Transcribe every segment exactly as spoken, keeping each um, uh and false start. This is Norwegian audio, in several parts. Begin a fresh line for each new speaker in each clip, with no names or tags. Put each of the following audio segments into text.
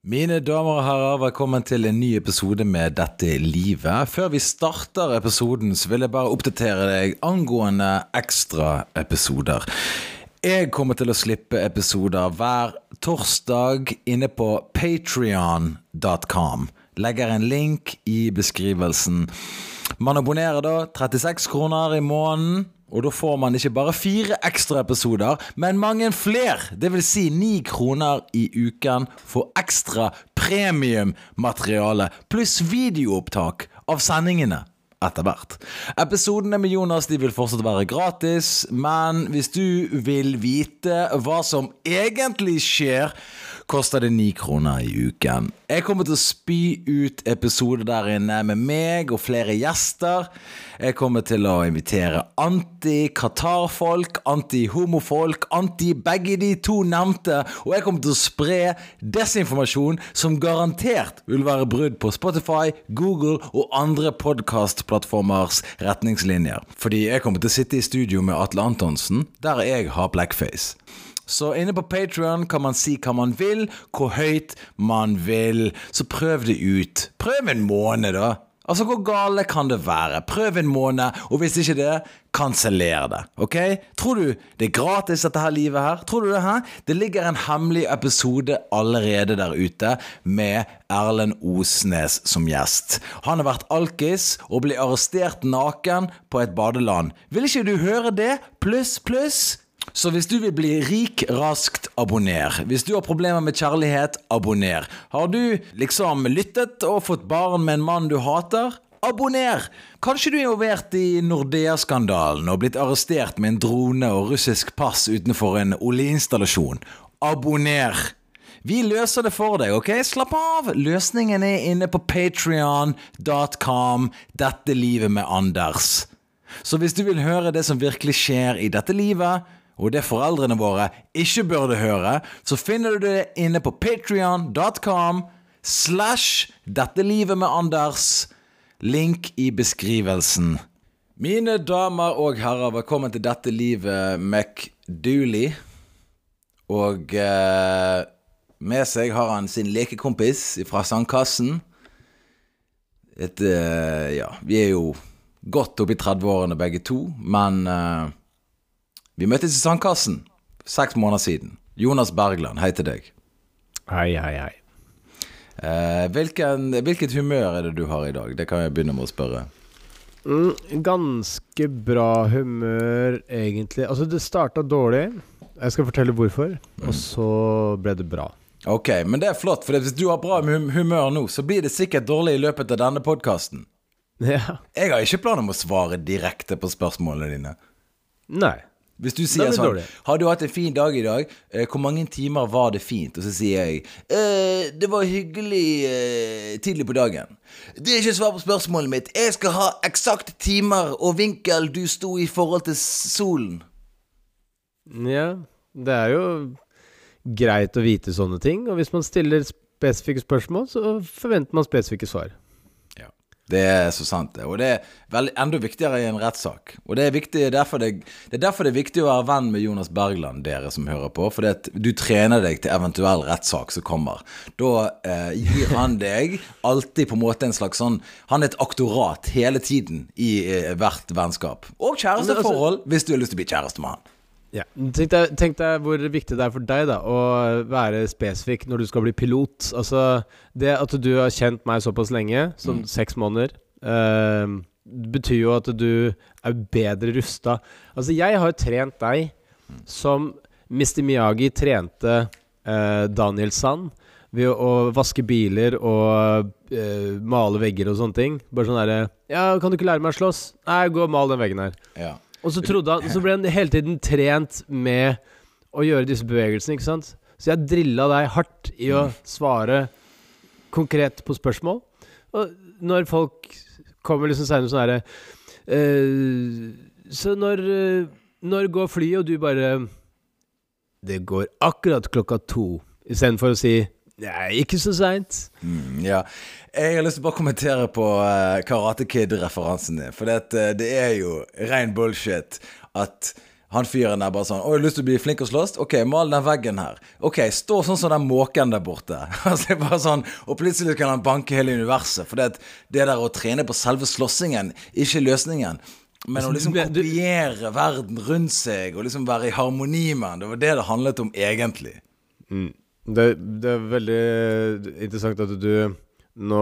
Mine damer og herrer, velkommen til en ny episode med Dette livet. Før vi starter episoden så vil jeg bare oppdatere deg angående ekstra episoder. Jeg kommer til å slippe episoder hver torsdag inne på patreon dot com. Legger en link i beskrivelsen. Man abonnerer da trettiseks kroner i måneden. Og da får man ikke bare fire ekstra episoder, men mange flere. Det vil si ni kroner i uken for ekstra premiummateriale, pluss videoopptak av sendingene etter hvert. Episodene med Jonas de vil fortsatt være gratis, men hvis du vil vite hva som egentlig skjer, koster det ni kroner i uken. Jeg kommer til å spy ut episoder der inne med meg og flere gjester. Jeg kommer til å invitere anti-Qatar-folk, anti-homofolk, anti-begge de to nevnte, og jeg kommer til å spre desinformasjon som garantert vil være brudd på Spotify, Google og andre podcastplattformers retningslinjer. Fordi jeg kommer til å sitte i studio med Atle Antonsen, der jeg har blackface. Så inne på Patreon kan man si hva man vil, hvor høyt man vil. Så prøv det ut. Prøv en måned da. Altså hvor gale kan det være? Prøv en måned, og hvis ikke det, kanseller det. Ok? Tror du det er gratis dette her livet her? Tror du det her? Det ligger en hemmelig episode allerede der ute med Erlend Osnes som gjest. Han har vært alkis og ble arrestert naken på et badeland. Vil ikke du høre det? Pluss, pluss. Så hvis du vil bli rik raskt, abonner. Hvis du har problemer med kjærlighet, abonner. Har du liksom lyttet og fått barn med en mann du hater? Abonner! Kanskje du er involvert i Nordea-skandalen og blitt arrestert med en drone og russisk pass utenfor en oljeinstallasjon. Abonner! Vi løser det for deg, ok? Slapp av! Løsningen er inne på patreon dot com. Dette livet med Anders. Så hvis du vil høre det som virkelig skjer i dette livet, og det foreldrene våre ikke burde høre, så finner du det inne på patreon dot com slash dette livet med Anders. Link i beskrivelsen. Mine damer og herrer, velkommen til Dette livet McDooley. Og eh, med seg har han sin lekekompis fra sandkassen. Et, eh, ja, vi er jo godt opp i tredve-årene begge to, men eh, vi møttes i sandkassen seks måneder siden. Jonas Bergland, hei til deg.
Hei, hei, hei.
Eh, hvilken, hvilket humør er det du har i dag? Det kan jeg begynne med å spørre.
Mm, ganske bra humør, egentlig. Altså, det startet dårlig. Jeg skal fortelle hvorfor, mm. og så ble det bra.
Ok, men det er flott, for hvis du har bra hum- humør nå, så blir det sikkert dårlig i løpet av denne podcasten.
Ja.
Jeg har ikke planer om å svare direkte på spørsmålene dine.
Nei.
Hvis du sier sånn, har du hatt en fin dag i dag? Eh, hvor mange timer var det fint? Og så sier jeg, eh, det var hyggelig eh, tidlig på dagen. Det er ikke svar på spørsmålet mitt. Jeg skal ha eksakt timer og vinkel du sto i forhold til solen.
Ja, det er jo greit å vite sånne ting. Og hvis man stiller spesifikke spørsmål, så forventer man spesifikke svar.
Det er så sant det, og det er veldig, enda viktigere i en rettssak. Og det er, viktig, derfor det, det er derfor det er viktig å være venn med Jonas Bergland, dere som hører på, for det, du trener deg til eventuell rettssak som kommer. Da eh, gir han deg alltid på en måte en slags sånn, han er et aktorat hele tiden i eh, hvert vennskap. Og kjæresteforhold, altså, hvis du har lyst til å bli kjæreste med han.
Ja, tenk deg, tenk deg hvor viktig det er for deg da å være spesifik når du skal bli pilot. Altså, det at du har kjent meg såpass lenge, som mm. seks måneder, uh, betyr jo at du er bedre rustet. Altså, jeg har trent deg mm. som mister Miyagi trente uh, Daniel San ved å, å vaske biler og uh, male vegger og sånne ting. Bare sånn der, ja, kan du ikke lære meg å slåss? Nei, gå og mal den veggen her. Ja. Og så, trodde han, så ble han hele tiden trent med å gjøre disse bevegelsene, ikke sant? Så jeg drillet deg hardt i å svare konkret på spørsmål. Og når folk kommer liksom senere sånn her uh, så når, uh, når går flyet, og du bare det går akkurat klokka to, i stedet for å si nei, ikke så sent.
Mm, ja, jeg har lyst til å bare kommentere på uh, Karate Kid-referansen din, for det, uh, det er jo ren bullshit at han fyren der bare sånn, å, jeg har lyst til å bli flink og slåss? Ok, mal den veggen her. Ok, stå sånn som den måken der borte. Altså, bare sånn, og plutselig kan han banke hele universet, for det, det der å trene på selve slåssingen, ikke løsningen, men å liksom kopiere verden rundt seg, og liksom være i harmoni med den, det var det det handlet om egentlig.
Mm. Det, det er veldig interessant at du nå,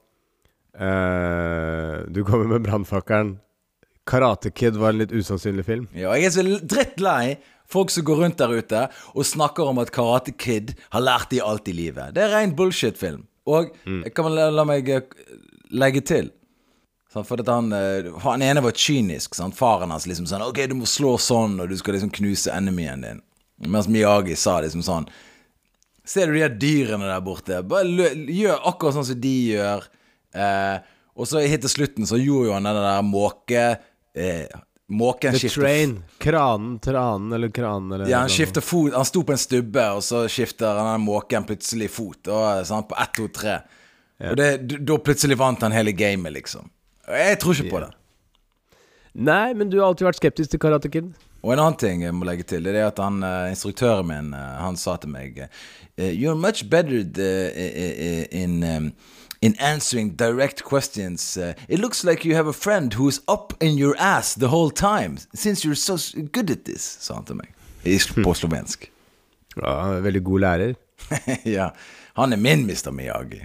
eh, du kommer med brandfakkeren. Karate Kid var en litt usannsynlig film.
Ja, jeg er så drittlei folk som går rundt der ute og snakker om at Karate Kid har lært de alt i livet. Det er ren bullshit-film. Og mm. jeg kan la, la meg legge til. Sånn, for at han, han ene var kynisk. Sant? Faren hans liksom sånn, ok, du må slå sånn, og du skal liksom knuse enemien din. Mens Miyagi sa liksom sånn, ser du de her dyrene der borte? Bare lø, gjør akkurat sånn som de gjør. Eh, og så hit til slutten så gjorde jo han den der måke... Eh, måken
The
skifter
Train, kranen, tranen eller kranen eller
ja, han skifter fot, han sto på en stubbe og så skifter han måken plutselig fot og, sånn, på ett, to, tre ja. Og det, da plutselig vant han hele gamet liksom. Og jeg tror ikke på
yeah.
det.
Nei, men du har alltid vært skeptisk til Karate Kid.
Og en annen ting jeg må legge til, det er at han, instruktøren min, han sa til meg You're much better in um, in answering direct questions. Uh, it looks like you have a friend who's up in your ass the whole time, since you're so good at this, sa han til meg. På slovensk.
Ja, veldig god lærer.
Ja, han er min mister Miyagi.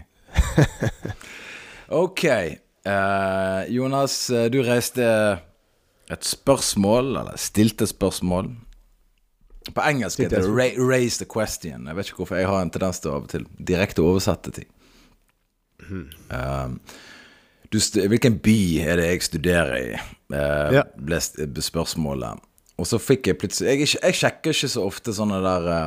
Ok, uh, Jonas, du reiste et spørsmål, eller stilte spørsmål. På engelsk heter det ra- raise the question. Jeg vet ikke hvorfor jeg har en tendens til av og til direkte oversette ting. Um, du st- hvilken by er det jeg studerer i uh,
ja.
ble spørsmålet og så fikk jeg plutselig jeg, ikke, jeg sjekker ikke så ofte sånne der uh,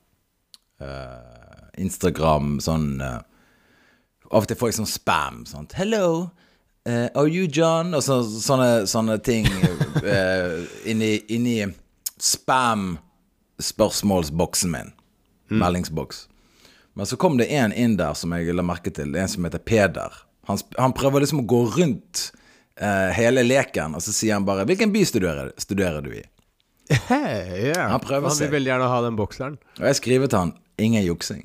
uh, Instagram sånn uh, av og til får jeg sånn spam sånn, hello, uh, are you John og så, sånne, sånne ting uh, inni, inni spam spørsmålsboksen min mm. meldingsboks. Men så kom det en inn der som jeg la merke til, en som heter Peder. Han, han prøver liksom å gå rundt eh, hele leken, og så sier han bare, hvilken by studerer, studerer du i?
Hey, yeah. Han prøver han seg. Han vil veldig gjerne ha den bokseren.
Og jeg skriver til han, ingen juksing.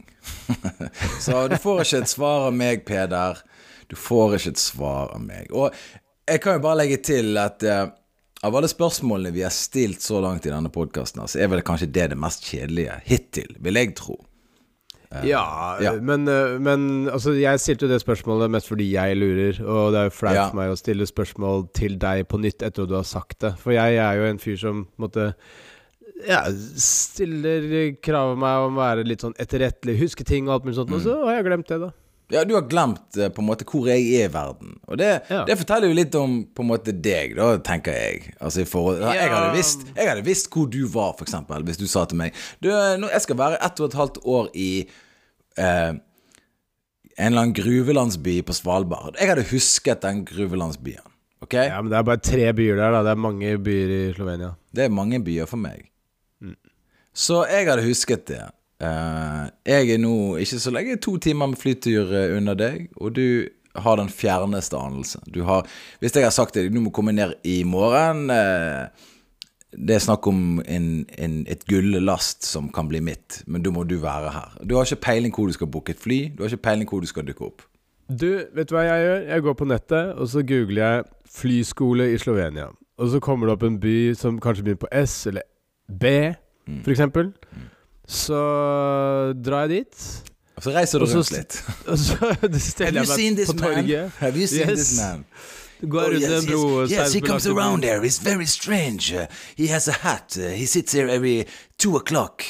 Så du får ikke et svar av meg, Peder. Du får ikke et svar av meg. Og jeg kan jo bare legge til at eh, av alle spørsmålene vi har stilt så langt i denne podcasten, så er vel kanskje det det mest kjedelige hittil, vil jeg tro.
Ja, ja. Men, men altså, jeg stilte det spørsmålet mest fordi jeg lurer, og det er jo flaut ja. for meg å stille spørsmål til deg på nytt etter at du har sagt det. For jeg er jo en fyr som måtte, ja, stiller krav av meg om å være litt sånn etterrettelig, huske ting og alt mulig sånt, mm. og så har jeg glemt det da.
Ja, du har glemt på en måte hvor jeg er i verden. Og det, ja. det forteller jo litt om på en måte deg, da, tenker jeg. Altså, for, ja. jeg, hadde visst, jeg hadde visst hvor du var, for eksempel, hvis du sa til meg, du, nå, jeg skal være ett og et halvt år i eh, en eller annen gruvelandsby på Svalbard. Jeg hadde husket den gruvelandsbyen, ok?
Ja, men det er bare tre byer der da, det er mange byer i Slovenia.
Det er mange byer for meg. Mm. Så jeg hadde husket det. Uh, jeg er nå ikke så lenge to timer med flytur under deg, og du har den fjerneste anelse. Du har, hvis jeg har sagt det, du må komme ned i morgen, uh, det er snakk om en, en, et gullast som kan bli mitt, men da må du være her. Du har ikke peiling hvor du skal booke et fly, du har ikke peiling hvor du skal dukke opp.
Du, vet du hva jeg gjør? Jeg går på nettet, og så googler jeg flyskole i Slovenia. Og så kommer det opp en by som kanskje begynner på S eller B, mm. for eksempel. Mm. Så drar jeg dit.
Og så reiser du rundt litt.
Og så steller jeg meg på torget.
Have you seen yes. this man?
Går oh, yes,
yes.
bro,
yes, he comes around there. He's very strange. Uh, he has a hat. Uh, he sits here every two o'clock.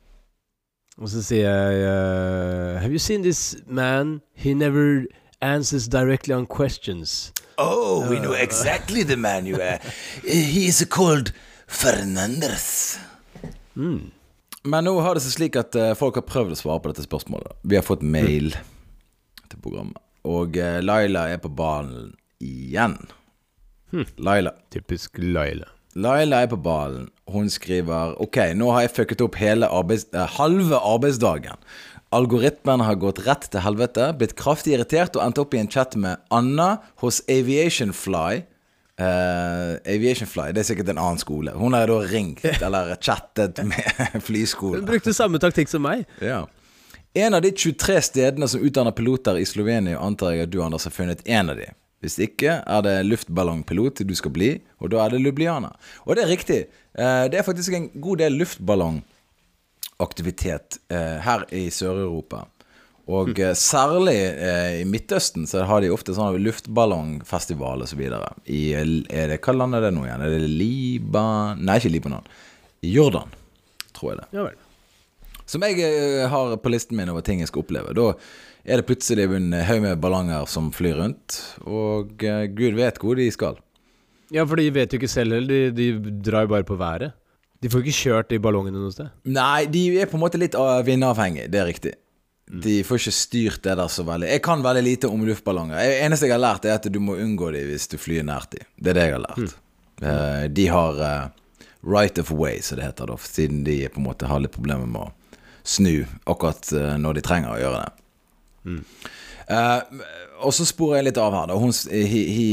Og så sier jeg uh, Have you seen this man? He never answers directly on questions.
Oh, uh, we know exactly the man you are. He is called Fernandez. Mm. Men nå har det seg slik at uh, folk har prøvd å svare på dette spørsmålet. Vi har fått mail mm. til programmet. Og uh, Laila er på ballen igjen.
Hm.
Laila.
Typisk Laila.
Laila er på ballen. Hun skriver, ok, nå har jeg fucket opp hele arbeids, uh, halve arbeidsdagen. Algoritmen har gått rett til helvete, blitt kraftig irritert og endt opp i en chat med Anna hos Aviation Fly. Uh, Aviation Fly, det er sikkert en annen skole. Hun har da ringt eller chattet med flyskolen.
Hun brukte samme taktikk som meg.
Ja. En av de tjuetre stedene som utdanner piloter i Slovenia, antar jeg at du, Anders, har funnet en av de. Hvis ikke er det luftballongpilot du skal bli, og da er det Ljubljana. Og det er riktig. Uh, det er faktisk en god del luftballongaktivitet uh, her i Sør-Europa. Og mm. særlig eh, i Midtøsten så har de ofte sånne luftballongfestival og så videre. I, er det, hva land er det nå igjen? Er det Liban? Nei, ikke Libanon. I Jordan, tror jeg det.
Ja vel.
Som jeg eh, har på listen min over ting jeg skal oppleve. Da er det plutselig en haug med ballonger som flyr rundt, og eh, Gud vet hvor de skal.
Ja, for de vet jo ikke selv heller. De, de drar jo bare på været. De får ikke kjørt de ballongene noe sted.
Nei, de er på en måte litt vindavhengig, det er riktig. De får ikke styrt det der så veldig. Jeg kan veldig lite om luftballonger. Det eneste jeg har lært er at du må unngå dem hvis du flyr nært dem. Det er det jeg har lært. Mm. uh, De har uh, right of way, så det heter det, siden de på en måte har litt problemer med å snu akkurat uh, når de trenger å gjøre det. mm. uh, Og så sporer jeg litt av her da. Hun, hi, hi,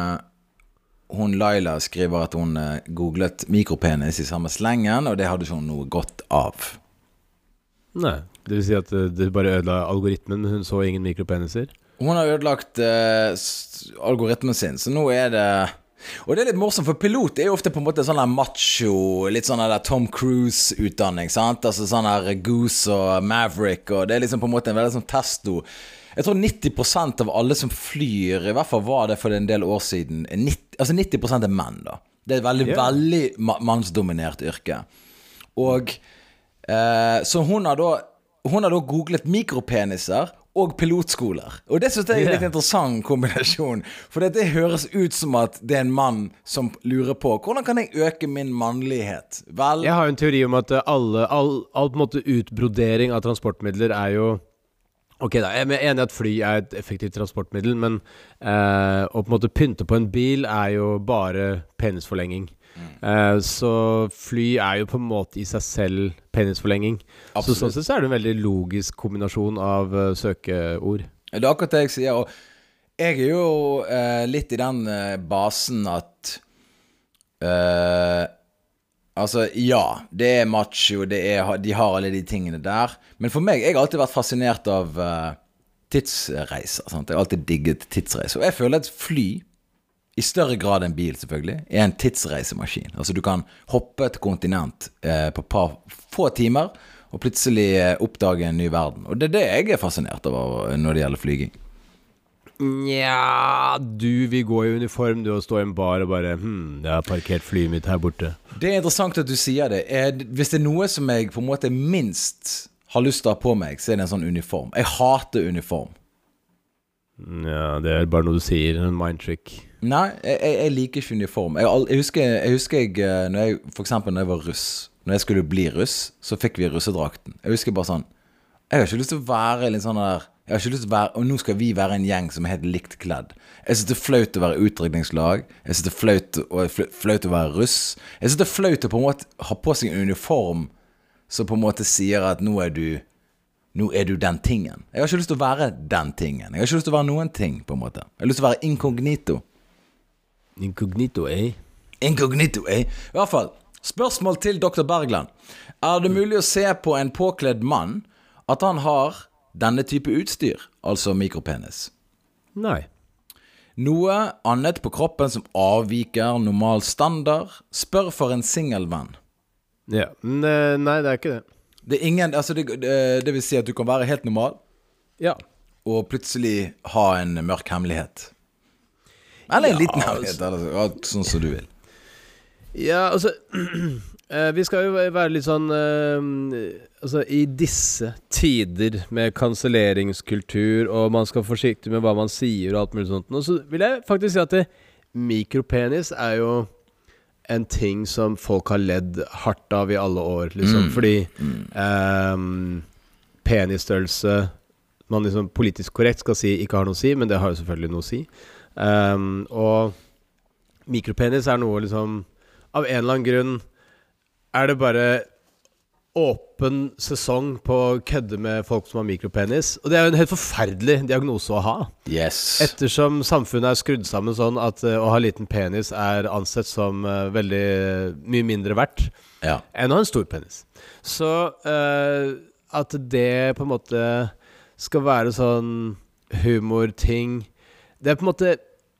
uh, hun Laila skriver at hun uh, googlet mikropenis i samme slengen, og det hadde ikke hun noe godt av.
Nei, det vil si at det bare ødela algoritmen, men hun så ingen mikropeniser.
Hun har ødelagt uh, algoritmen sin, så nå er det... Og det er litt morsomt, for pilot er jo ofte på en måte sånn der macho, litt sånn der Tom Cruise-utdanning, sant? Altså sånn der Goose og Maverick, og det er liksom på en måte en veldig sånn testo. Jeg tror nitti prosent av alle som flyr, i hvert fall var det for en del år siden, nitti, altså nitti prosent er menn da. Det er et veldig, yeah. veldig mannsdominert yrke. Og... Uh, så hun har da Hun har da googlet mikropeniser og pilotskoler. Og det synes jeg er en litt interessant kombinasjon, for det høres ut som at det er en mann som lurer på hvordan kan jeg øke min mannlighet. Vel,
jeg har jo en teori om at alle all, all på en måte utbrodering av transportmidler er jo ok da, jeg er enig at fly er et effektivt transportmiddel, men uh, å på en måte pynte på en bil er jo bare penisforlenging. Mm. Uh, så fly er jo på en måte i seg selv penisforlenging. Absolutt. Så sånn sett så er det en veldig logisk kombinasjon av uh, søkeord.
Det er akkurat det jeg sier, og jeg er jo uh, litt i den uh, basen at uh, altså ja, det er macho, det er, de har alle de tingene der, men for meg, jeg har alltid vært fascinert av uh, tidsreiser, sant? Jeg har alltid digget tidsreiser, og jeg føler at fly i større grad enn bil selvfølgelig, er en tidsreisemaskin. Altså du kan hoppe et kontinent eh, på et par få timer, og plutselig eh, oppdage en ny verden. Og det er det jeg er fascinert av når det gjelder flyging.
Nja, du vil gå i uniform, du, og stå i en bar og bare, hm, jeg har parkert flyet mitt her borte. Det
er interessant at du sier det. Er, hvis det er noe som jeg på en måte minst har lyst til å ha på meg, så er det en sånn uniform. Jeg hater uniform.
Ja, det er bare noe du sier, en mindtrick.
Nei, jeg, jeg liker ikke uniform. Jeg, jeg husker jeg, husker jeg når jeg, for eksempel når jeg var russ, når jeg skulle bli russ, så fikk vi russedrakten. Jeg husker bare sånn, jeg har ikke lyst til å være litt sånn der, jeg har ikke lyst til å være, og nå skal vi være en gjeng som er helt likt kledd. Jeg synes det er flaut å være utdrikningslag, jeg synes det er flaut, og flaut å være russ. Jeg synes det er flaut å på en måte ha på seg en uniform som på en måte sier at nå er du Nå er du den tingen. Jeg har ikke lyst til å være den tingen. Jeg har ikke lyst til å være noen ting, på en måte. Jeg har lyst til å være inkognito.
Inkognito, eh?
Inkognito, eh? I hvert fall, spørsmål til doktor Bergland. Er det mulig å se på en påkledd mann at han har denne type utstyr, altså mikropenis?
Nei.
Noe annet på kroppen som avviker normal standard? Spør for en singelvenn.
Ja, nei, det er ikke det.
Det er ingen, altså det, det vil si at du kan være helt normal.
Ja.
Og plutselig ha en mørk hemmelighet. Eller en
ja,
liten hemmelighet, altså, sånn som du vil.
Ja, altså vi skal jo være litt sånn altså i disse tider med kanselleringskultur, og man skal være forsiktig med hva man sier og alt mulig sånt, og så vil jeg faktisk si at det, mikropenis er jo en ting som folk har ledd hardt av i alle år, liksom, mm. fordi mm. Um, penisstørrelse man liksom politisk korrekt skal si ikke har noe å si, men det har jo selvfølgelig noe å si. Um, og mikropenis er noe liksom av en eller annen grunn er det bare åpen sesong på å kødde med folk som har mikropenis. Og det er jo en helt forferdelig diagnose å ha.
Yes.
Ettersom samfunnet er skrudd sammen sånn at uh, å ha liten penis er ansett som uh, veldig uh, mye mindre verdt
ja.
enn å ha en stor penis. Så uh, at det på en måte skal være sånn humorting, det er på en måte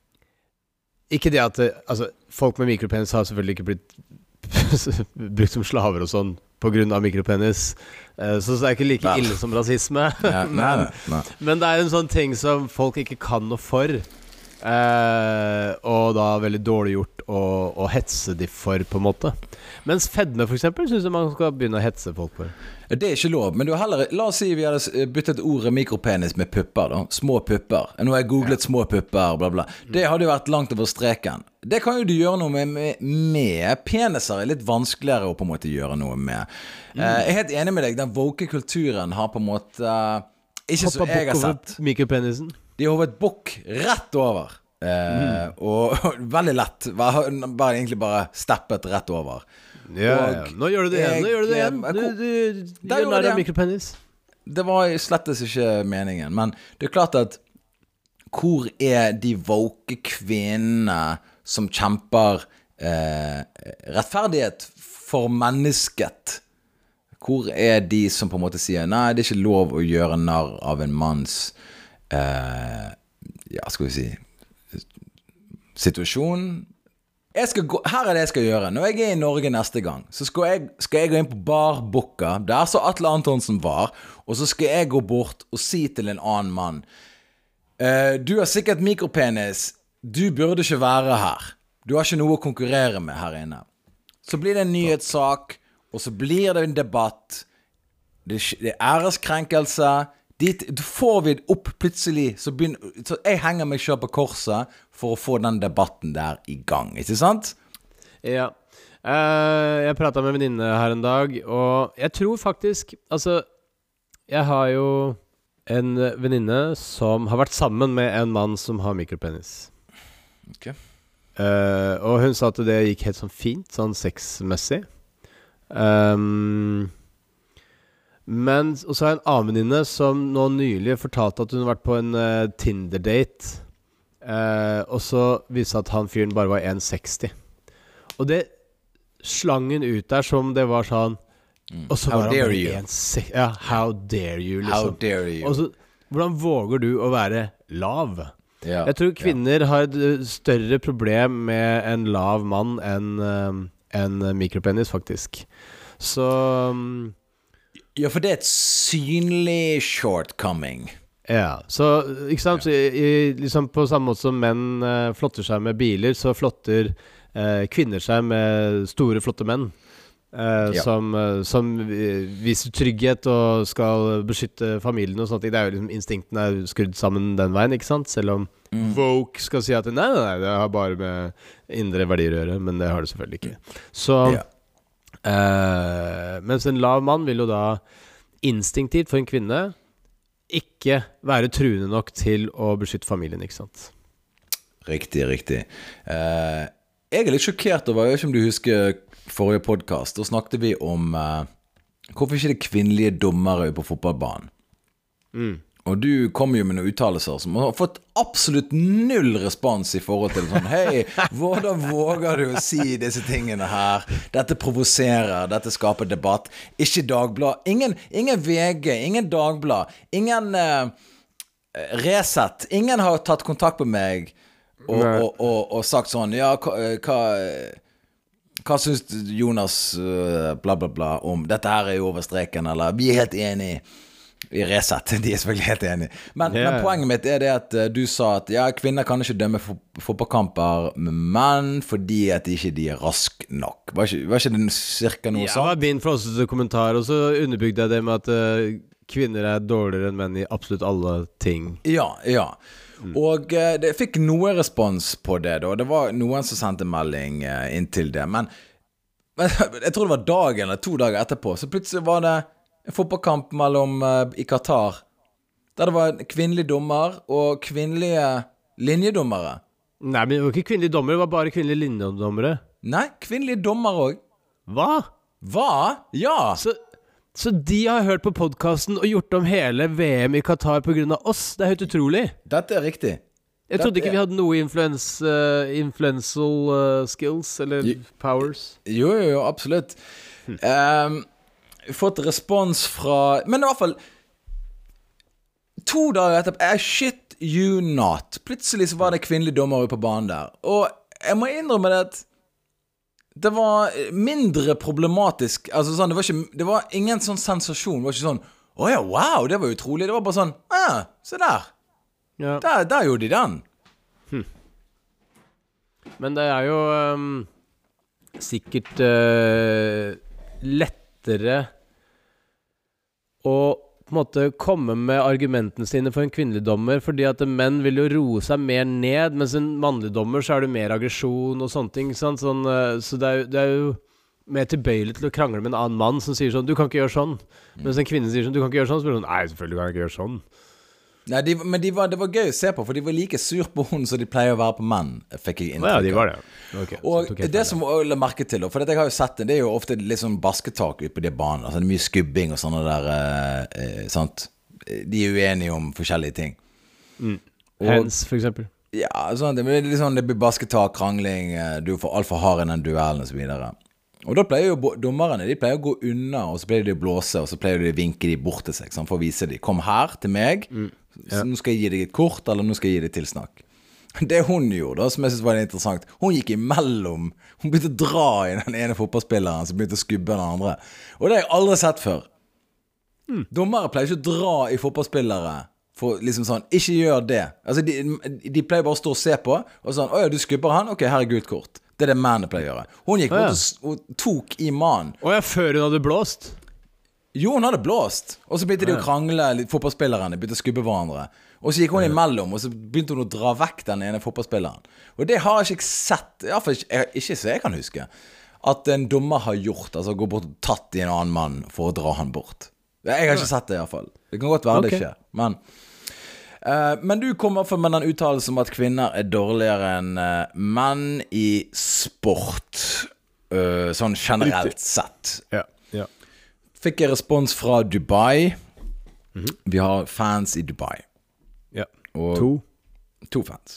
ikke det at det, altså, folk med mikropenis har selvfølgelig ikke blitt brukt som slaver og sånn på grunn av mikropenis, uh, så det er ikke like ille som rasisme.
Ja,
men,
nei, nei.
men det er en sånn ting som folk ikke kan noe for, uh, og da veldig dårlig gjort å, å hetse de for, på en måte. Mens fedme for eksempel synes jeg man skal begynne å hetse folk for.
Det er ikke lov, men du heller, la oss si vi hadde byttet ordet mikropenis med pupper da, små pupper. Nå har jeg googlet ja. små pupper, bla bla. Det hadde jo vært langt over streken. Det kan jo du gjøre noe med, med, med. Peniser er litt vanskeligere å på en måte gjøre noe med. Mm. Uh, jeg er helt enig med deg, den woke-kulturen har på en måte, uh, ikke
Hoppa
så jeg har sett.
Mikropenisen.
De har hovet bukk rett over. Uh, mm. Og, og veldig lett. Bare, bare egentlig bare steppet rett over.
Ja, ja. Nå gjør du det igjen. Nå gjør du det igjen. Du, du, du gjør nær av mikropenis.
Det var slettes ikke meningen. Men det er klart at hvor er de woke kvinnene som kjemper eh, rettferdighet for mennesket? Hvor er de som på en måte sier nei, det er ikke lov å gjøre narr av en manns eh, ja, skal vi si situasjon? Jeg skal gå, her er det jeg skal gjøre. Når jeg er i Norge neste gang, så skal jeg, skal jeg gå inn på Bar Bukka, der så Atle Antonsen var, og så skal jeg gå bort og si til en annen mann uh, du har sikkert mikropenis, du burde ikke være her. Du har ikke noe å konkurrere med her inne. Så blir det en nyhetssak, og så blir det en debatt. Det, det er æreskrenkelse. Dit får vi opp plutselig, så, begynner, så jeg henger meg selv på korset for å få den debatten der i gang, ikke sant?
Ja. Uh, jeg pratet med en venninne her en dag, og jeg tror faktisk, altså, jeg har jo en venninne som har vært sammen med en mann som har mikropenis.
Ok.
Uh, og hun sa at det gikk helt sånn fint, sånn sexmessig. Um... Men og så har jeg en annen venninne som nå nylig fortalte at hun har vært på en uh, Tinder-date, uh, og så viste at han fyren bare var en seksti. Og det slangen ut der som det var sånn
mm.
og så
How
var
dare
han
you?
en seksti. Ja, how dare you, liksom.
How dare you?
Og så, hvordan våger du å være lav?
Ja,
jeg tror kvinner
ja.
har et større problem med en lav mann enn uh, en mikropenis, faktisk. Så um,
ja, for det er et synlig shortcoming.
Ja, så ikke sant, så, i, liksom på samme måte som menn eh, flotter seg med biler, så flotter eh, kvinner seg med store, flotte menn. Eh, ja. Som, eh, som viser trygghet og skal beskytte familien og sånt. Det er jo liksom, instinktene er skrudd sammen den veien, ikke sant? Selv om mm. woke skal si at nei, nei, nei, det har bare med indre verdier å gjøre, men det har det selvfølgelig ikke. Så... Ja. Uh, mens en lav mann vil jo da instinktivt for en kvinne ikke være truende nok til å beskytte familien, ikke sant?
Riktig, riktig. Uh, jeg er litt sjokkert over, jeg vet ikke om du husker forrige podcast, da snakket vi om uh, hvorfor ikke det kvinnelige dommere på fotballbanen. Mm. Og du kom jo med noen uttalelser som har fått absolutt null respons i forhold til sånn, hei, hvordan våger du å si disse tingene her? Dette provoserer, dette skaper debatt. Ikke Dagblad, ingen, ingen V G, ingen Dagblad, ingen uh, Resett. Ingen har tatt kontakt med meg og, og, og, og sagt sånn, ja, hva, hva, hva synes Jonas uh, bla bla bla om dette her er jo over streken, eller vi er helt enige i Resett, de er selvfølgelig helt enige. Men, yeah. men poenget mitt er det at uh, du sa at ja, kvinner kan ikke dømme fotballkamper med menn fordi at de ikke de er rask nok. Var ikke, var ikke det cirka noe
ja,
sånt?
Ja, det var min flåsete kommentar, og så underbygde jeg det med at uh, kvinner er dårligere enn menn i absolutt alle ting.
Ja, ja. Mm. Og uh, det fikk noe respons på det da. Det var noen som sendte melding uh, inntil det, men, men jeg tror det var dagen eller to dager etterpå, så plutselig var det en fotballkamp mellom uh, i Qatar, der det var en kvinnelig dommer og kvinnelige linjedommere.
Nei, men det var ikke kvinnelige dommere, det var bare kvinnelige linjedommere.
Nei, kvinnelige dommer også.
Hva?
Hva? Ja.
Så, Så de har hørt på podcasten og gjort om hele V M i Qatar på grunn av oss. Det er helt utrolig.
Dette er riktig.
Jeg trodde
Dette
ikke vi hadde noe influens, uh, influential uh, skills, eller
Jo.
powers.
Jo, jo, jo, absolutt.
Hm.
Um, fått respons fra Men i hvert fall to dager etterpå, I shit you not. Plutselig så var det kvinnelig dommer på banen der. Og jeg må innrømme det at det var mindre problematisk. Altså sånn, det var, ikke, det var ingen sånn sensasjon. Det var ikke sånn Å ja, wow, det var utrolig. Det var bare sånn Ja, se der.
Ja.
Der, der gjorde de den.
Hm. Men det er jo um, sikkert uh, lettere å på en måte komme med argumentene sine for en kvinnelig dommer, fordi at menn vil jo roe seg mer ned, mens en mannlig dommer så er det mer aggresjon og sånne ting, sant? Sånn, uh, så det er, jo, det er jo mer tilbøyelig til å krangle med en annen mann som sier sånn, du kan ikke gjøre sånn, mens en kvinne sier sånn, du kan ikke gjøre sånn, så blir det sånn, nei, selvfølgelig kan jeg ikke gjøre sånn.
Nei, de, men de var, det var gøy å se på, for de var like sur på hun som de pleier å være på menn, fikk jeg inntrykk av.
Ja, de var det. Okay,
og det som jeg la merke til, for jeg har jo sett det, det er jo ofte litt sånn basketak ute på de banene, altså det er mye skubbing og sånne der, eh, sant? De er uenige om forskjellige ting.
Mm. Hands, for eksempel.
Ja, sånn, det, er liksom, det blir basketak, krangling, du får alt for hard i den duellen og så videre. Og da pleier jo dommerne, de pleier å gå unna, og så pleier de å blåse, og så pleier de å vinke de bort til seg, sånn, for å vise de, kom her til meg, mm. Ja. Så nå skal jeg gi deg et kort, eller nå skal jeg gi deg tilsnakk. Det hun gjorde, da, som jeg synes var interessant, hun gikk imellom, hun begynte å dra i den ene fotballspilleren, som begynte å skubbe den andre. Og det har jeg aldri sett før. Mm. Dommere pleier ikke å dra i fotballspillere, for liksom sånn, ikke gjør det. Altså, de, de pleier bare å stå og se på, og sånn, åja, du skubber han, ok, her er gult kort. Det er det mennene pleier å gjøre. Hun gikk bort og, og tok i mannen.
Åja, før hun hadde blåst?
Jo, hun hadde blåst. Og så begynte de å krangle, fotballspillerne begynte å skubbe hverandre. Og så gikk hun imellom, og så begynte hun å dra vekk den ene fotballspilleren. Og det har jeg ikke sett, i hvert fall ikke, ikke så jeg kan huske, at en dommer har gjort, altså gå bort og tatt i en annen mann for å dra han bort. Jeg har ikke sett det i hvert fall. Det kan godt være okay. Det skjer. Men, uh, men du kommer for med den uttalelsen om at kvinner er dårligere enn uh, menn i sport, uh, sånn generelt sett.
Ja, ja.
Fikk jeg respons fra Dubai.
Mm-hmm.
Vi har fans i Dubai.
Ja,
og
to.
To fans.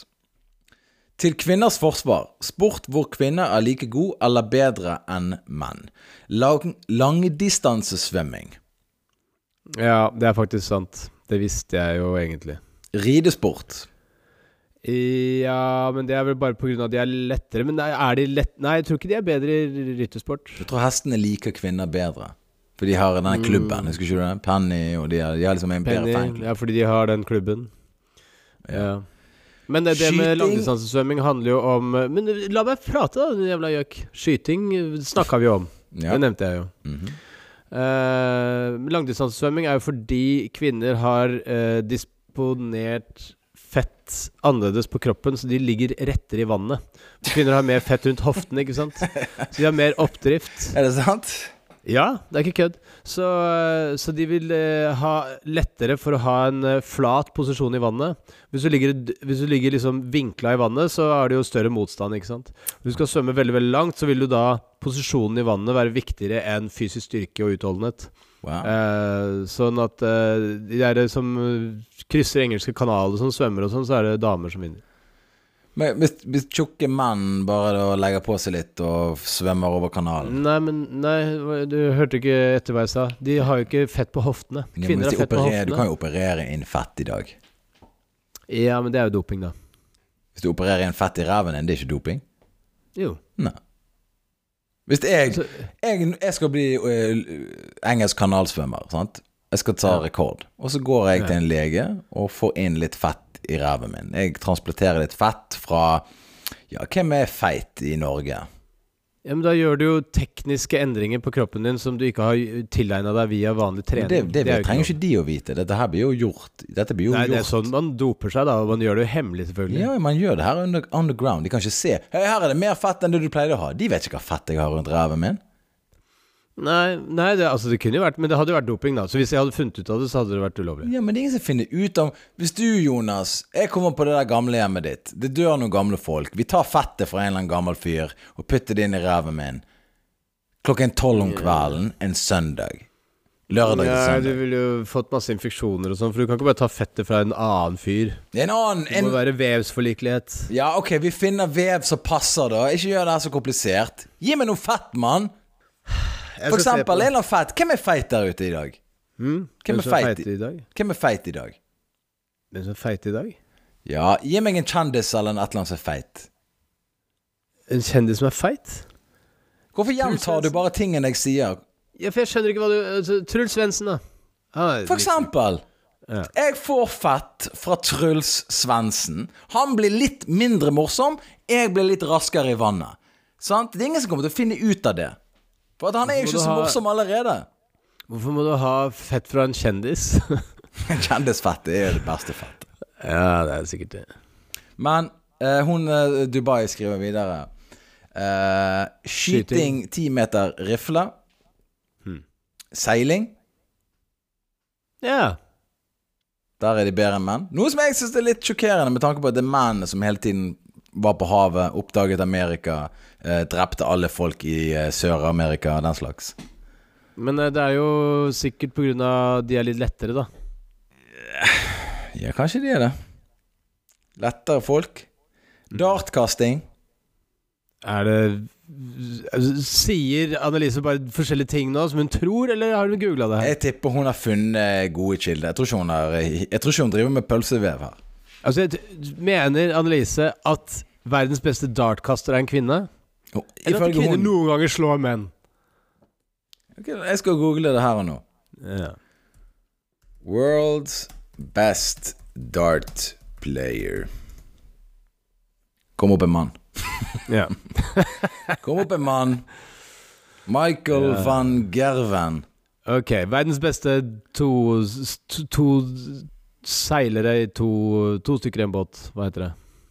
Til kvinners forsvar. Sport hvor kvinner er like god eller bedre enn menn. Lang, langdistansesvømming.
Ja, det er faktisk sant. Det visste jeg jo egentlig.
Ridesport.
Ja, men det er vel bare på grunn av at de er lettere. Men er de lett... Nei, jeg tror ikke de er bedre i ryttesport.
Jeg tror hestene liker kvinner bedre. For de har denne klubben, husker ikke du det? Penny, og de har, de har liksom en
Penny,
bedre fan.
Ja, fordi de har den klubben. Ja. Men det, det med langdistansesvømming handler jo om... Men la meg prate da, den jævla gjøk. Skyting snakket vi om. Ja. Det nevnte jeg jo. Mm-hmm. uh, langdistansesvømming er jo fordi kvinner har uh, disponert fett annerledes på kroppen, så de ligger rettere i vannet. Kvinner har mer fett rundt hoften, ikke sant? Så de har mer oppdrift.
Er det sant?
Ja, det er ikke kødd. Så, så de vil uh, ha lettere for å ha en uh, flat posisjon i vannet. Hvis du ligger, hvis du ligger liksom vinkla i vannet, så er det jo større motstand, ikke sant? Hvis du skal svømme veldig, veldig langt, så vil jo da posisjonen i vannet være viktigere enn fysisk styrke og utholdenhet. Wow. Uh, sånn at uh, de der som krysser engelske kanaler som svømmer og sånn, så er det damer som vinner.
Men hvis, hvis tjukke menn bare da legger på seg litt og svømmer over kanalen?
Nei, men nei, du hørte ikke etter hva jeg sa. De har jo ikke fett på hoftene. Kvinner har fett på hoftene.
Du kan jo operere inn fett i dag.
Ja, men det er jo doping da.
Hvis du opererer inn fett i ræven, det er ikke doping?
Jo.
Nei. Hvis jeg, jeg, jeg skal bli uh, engelsk kanalsvømmer, sant? Jeg skal ta rekord. Og så går jeg til en lege og får inn litt fett i ræven min. Jeg transplanterer litt fett fra, ja, hvem er feit i Norge?
Ja, men da gjør du jo tekniske endringer på kroppen din som du ikke har tilegnet deg via vanlig trening.
Men det, det, det trenger ikke de å vite. Dette her blir jo gjort. Dette blir jo
Nei,
gjort.
det er sånn man doper seg da, og man gjør det jo hemmelig selvfølgelig.
Ja, man gjør det her under, underground. De kan ikke se, hei, her er det mer fett enn det du pleide å ha. De vet ikke hva fett jeg har rundt ræven min.
Nei, nei det, altså det kunne jo vært, men det hadde jo vært doping da. Så hvis jeg hadde funnet ut av det, så hadde det vært ulovlig.
Ja, men det er ingen som finner ut av. Hvis du, Jonas, jeg kommer på det der gamle hjemmet ditt. Det dør noen gamle folk. Vi tar fettet fra en eller annen gammel fyr og putter det inn i ræven min. Klokken tolv om kvelden, en søndag. Lørdag til
Ja, du
søndag.
ville jo fått masse infeksjoner og sånn, for du kan ikke bare ta fettet fra en annen fyr.
En annen
Det må
en,
være vevsforlikelighet.
Ja, ok, vi finner vev som passer da. Ikke gjør det her så komplisert. Gi meg noe fett, mann.
Jeg
For
skal se på
eksempel,
det.
en eller annen fett. Hvem er feit der ute i dag?
Hmm?
Hvem er
som
feit
i dag?
Hvem er feit i dag?
Hvem som er feit i dag?
Ja, gi meg en kjendis eller en et eller annet som er feit.
En kjendis som er feit?
Hvorfor gjentar du bare tingene jeg sier?
Ja, for jeg skjønner ikke hva du altså, Truls Svendsen, da. Han er
For
litt-
eksempel,
Ja.
jeg får fett fra Truls Svendsen. Han blir litt mindre morsom, jeg blir litt raskere i vannet. Sant? Det er ingen som kommer til å finne ut av det. For at han er jo
Hvorfor
ikke
må
så
du ha-
morsom allerede.
Hvorfor må du ha fett fra en kjendis?
Kjendisfett er jo det beste fett.
Ja, det er sikkert det.
Men eh, hun eh, Dubai skriver videre. Eh, skyting ti meter rifle.
Hmm.
Seiling.
Ja.
Der er de bedre enn menn. Noe som jeg synes er litt sjokkerende, med tanke på at det er menn som hele tiden var på havet, oppdaget Amerika, eh, drepte alle folk i eh, Sør-Amerika, den slags.
Men eh, det er jo sikkert på grunn av de er litt lettere, da.
Ja, kanskje de er det. Lettere folk. Dartkasting.
Er det altså, sier Annelise bare forskjellige ting nå som hun tror, eller har hun googlet det her?
Jeg tipper hun har funnet gode kilder. Jeg tror ikke hun, har, jeg tror ikke hun driver med pølsevev her.
Altså, jeg t- mener Annelise at verdens beste dartkaster er en kvinne?
Og
Eller at
ifølge
kvinner
hun-
noen ganger slår menn?
Ok, jeg skal google det her og nå.
Ja.
World's best dart player. Kom opp en mann.
ja.
Kom opp en mann. Michael
Ja.
van Gerven.
Ok, verdens beste to, to, to seilere i to, to stykker i en båt. Hva heter det?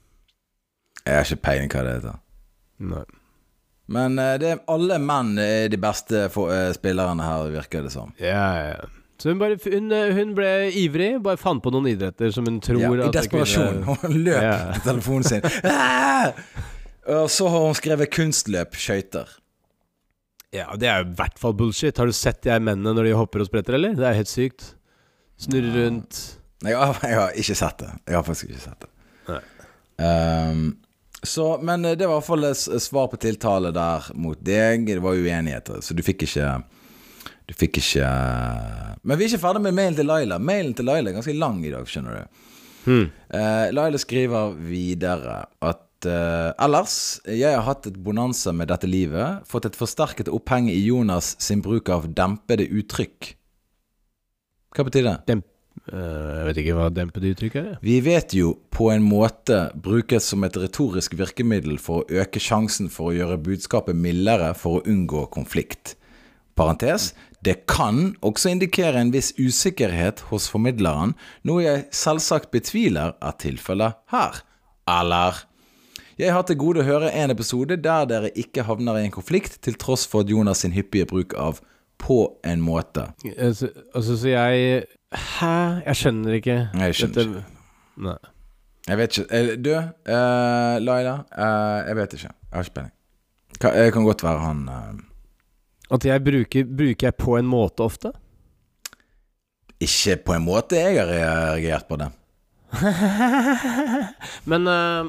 Jeg har ikke peiling hva det heter.
Nei.
Men eh, det er alle menn er de beste for, eh, spillerne her, virker det som.
Ja, ja, ja. Så hun, bare, hun, hun ble ivrig, bare fant på noen idretter som hun tror
Ja, I
at det
desperasjon.
kunne-
Hun løp
Ja.
til telefonen sin. Ah! Og så har hun skrevet kunstløp, skøyter.
Ja, det er jo i hvert fall bullshit. Har du sett de her mennene når de hopper og spretter, eller? Det er helt sykt. Snurrer rundt.
Jeg har, jeg har ikke sett det. Jeg har faktisk ikke sett det.
Nei.
Um, så, men det var i hvert fall et s- svar på tiltale der mot deg. Det var uenigheter, så du fikk ikke Du fikk ikke Men vi er ikke ferdig med mailen til Laila. Mailen til Laila er ganske lang i dag, skjønner du.
Hmm.
Uh, Laila skriver videre at uh, ellers, jeg har hatt et bonanza med dette livet, fått et forsterket oppheng i Jonas sin bruk av dempede uttrykk. Hva betyr det?
Demp, øh, jeg vet ikke hva dempede uttrykk er.
Vi vet jo på en måte brukes som et retorisk virkemiddel for å øke sjansen for å gjøre budskapet mildere for å unngå konflikt. Parentes, det kan også indikere en viss usikkerhet hos formidleren, noe jeg selvsagt betviler er tilfellet her. Eller? Jeg har til gode å høre en episode der dere ikke havner i en konflikt, til tross for Jonas sin hyppige bruk av «på en måte».
Altså, altså, så jeg Hæ? Jeg skjønner ikke.
Jeg skjønner
Dette- Nei.
Jeg vet ikke. Eh, Du, eh, Laila, eh, jeg vet ikke. Jeg har ikke peiling. Ka- Det kan godt være han eh,
At jeg bruker, bruker jeg på en måte ofte?
Ikke på en måte jeg har reagert på det.
Men øh,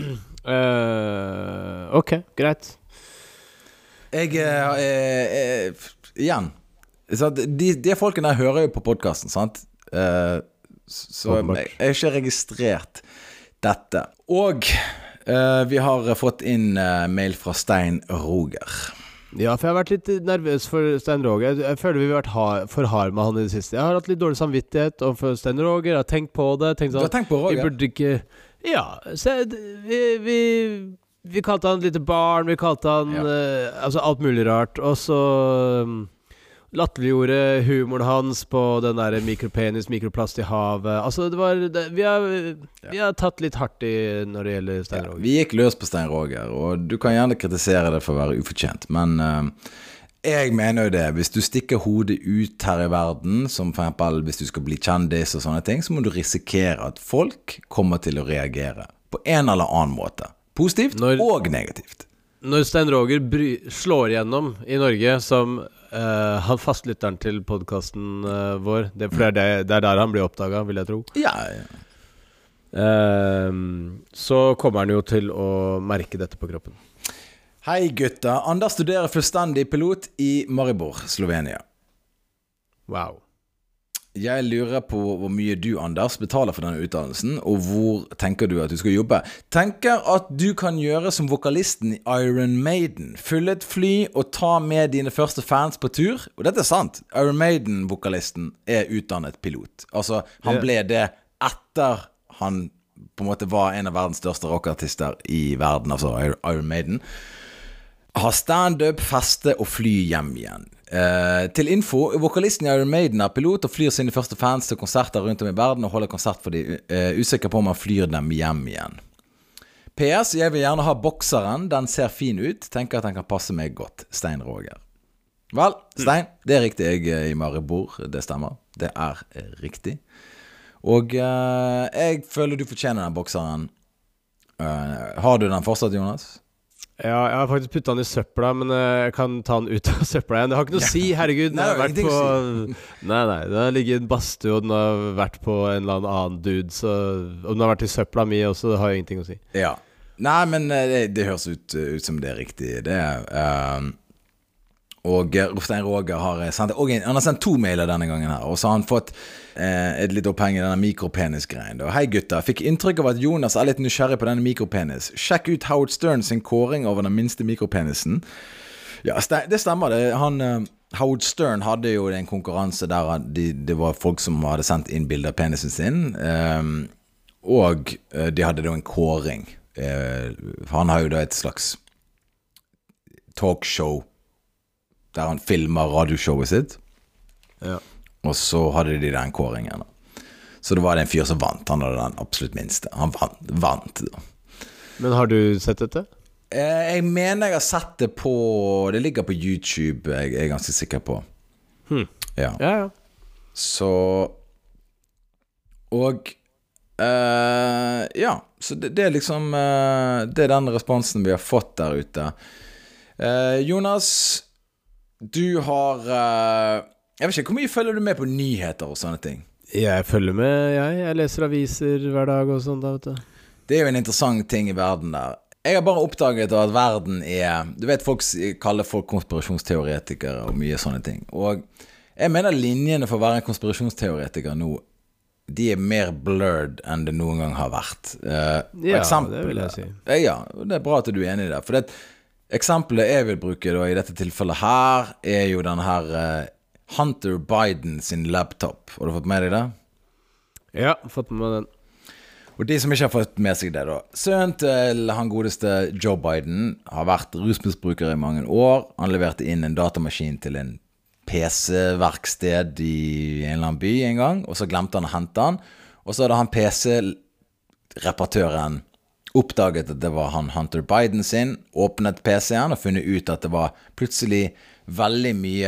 øh, ok, greit.
Jeg eh, eh, eh, Igjen så at de, de folkene der hører jo på podcasten, sant? Eh, så jeg,
Åpenbart.
jeg har ikke registrert dette. Og eh, vi har fått inn eh, mail fra Stein Roger.
Ja, for jeg har vært litt nervøs for Stein Roger. Jeg, jeg føler vi har vært ha, for hard med han i det siste. Jeg har hatt litt dårlig samvittighet overfor Stein Roger. Jeg har tenkt på det. Tenkt
Du
sånn,
har tenkt på
vi
Roger?
burde ikke Ja, se, vi, vi, vi kalte han et lite barn. Vi kalte han
Ja.
eh, altså alt mulig rart. Og så um, latterliggjorde humoren hans på den der mikropenis, mikroplast i havet. Altså, det var det, vi, har, vi har tatt litt hardt i når det gjelder Stein
Ja,
Roger.
vi gikk løs på Stein Roger, og du kan gjerne kritisere det for å være ufortjent, men eh, jeg mener jo det. Hvis du stikker hodet ut her i verden, som for eksempel hvis du skal bli kjendis og sånne ting, så må du risikere at folk kommer til å reagere på en eller annen måte. Positivt
Når-
og negativt.
Når Stein Roger bry slår igjennom i Norge som Uh, han fastlytteren til podcasten uh, vår det, For det er, det, det er der han blir oppdaget, vil jeg tro.
Ja, ja.
uh, Så kommer han jo til å merke dette på kroppen.
Hei gutta, Anders studerer fullstendig pilot i Maribor, Slovenia.
Wow.
Jeg lurer på hvor mye du, Anders, betaler for denne utdannelsen, og hvor tenker du at du skal jobbe? Tenker at du kan gjøre som vokalisten i Iron Maiden, fylle et fly og ta med dine første fans på tur. Og dette er sant. Iron Maiden-vokalisten er utdannet pilot. Altså, han ble det etter han på en måte var en av verdens største rockartister i verden, altså Iron Maiden. Ha stand-up, feste og fly hjem igjen. Eh, til info, vokalisten i Iron Maiden er pilot og flyr sine første fans til konserter rundt om i verden og holder konsert for de uh, usikker på om han flyr dem hjem igjen. P S, jeg vil gjerne ha bokseren, den ser fin ut, tenker at den kan passe meg godt. Stein Roger. Vel, Stein, det er riktig, jeg er i Maribor, det stemmer. Det er uh, riktig. Og uh, jeg føler du fortjener den bokseren. Uh, har du den fortsatt, Jonas?
Ja, jeg har faktisk puttet den i søpla, men jeg kan ta den ut av søpla igjen. Det har ikke noe å si, herregud. Den har vært på... Nei, nei, den har ligget i en badstue, og den har vært på en eller annen dude, så... Og den har vært i søpla mi også, det har jo ingenting å si. Ja.
Nei, men det, det høres ut, ut som det er riktig. Det er... Um, og Stein Roger har sendt... Og han har sendt to mailer denne gangen her, og så har han fått eh, et litt oppheng i denne mikropenis-greien. Hei gutta, fikk inntrykk av at Jonas er litt nysgjerrig på denne mikropenis. Sjekk ut Howard Stern sin kåring over den minste mikropenisen. Ja, det stemmer det. Han, uh, Howard Stern hadde jo en konkurranse der de, det var folk som hadde sendt inn bilder av penisen sin, um, og uh, de hadde da en kåring. Uh, han har jo da et slags talkshow der han filmer radioshowet sitt.
Ja.
Og så hadde de den kåringen. Så det var det en fyr som vant. Han hadde den absolutt minste. Han vant. vant da.
Men har du sett dette?
Eh, jeg mener jeg har sett det på... Det ligger på YouTube, jeg er ganske sikker på.
Hmm.
Ja.
Ja, ja.
Så... Og... Eh, ja, så det, det er liksom... Eh, det er den responsen vi har fått der ute. Eh, Jonas... Du har uh, jeg vet ikke, hvor mye følger du med på nyheter og sånne ting?
Jeg følger med, jeg Jeg leser aviser hver dag og sånt da, vet du.
Det er jo en interessant ting i verden der. Jeg har bare oppdaget at verden er... Du vet, folk kaller folk konspirasjonsteoretikere og mye sånne ting. Og jeg mener linjene for å være en konspirasjonsteoretiker nå, de er mer blurred enn det noen gang har vært. uh,
Ja,
eksempel,
det vil jeg si.
Ja, det er bra at du er enig i det. For det eksempelet jeg vil bruke da, i dette tilfellet her, er jo den her uh, Hunter Biden sin laptop. Har du fått med deg det?
Ja, fått med den.
Og de som ikke har fått med seg det da, sønnen til han godeste Joe Biden har vært rusmisbruker i mange år. Han leverte inn en datamaskin til en P C-verksted i en eller annen by en gang, og så glemte han å hente han. Og så hadde han P C-reparatøren oppdaget at det var han Hunter Biden sin, åpnet P C-en og funnet ut at det var plutselig veldig mye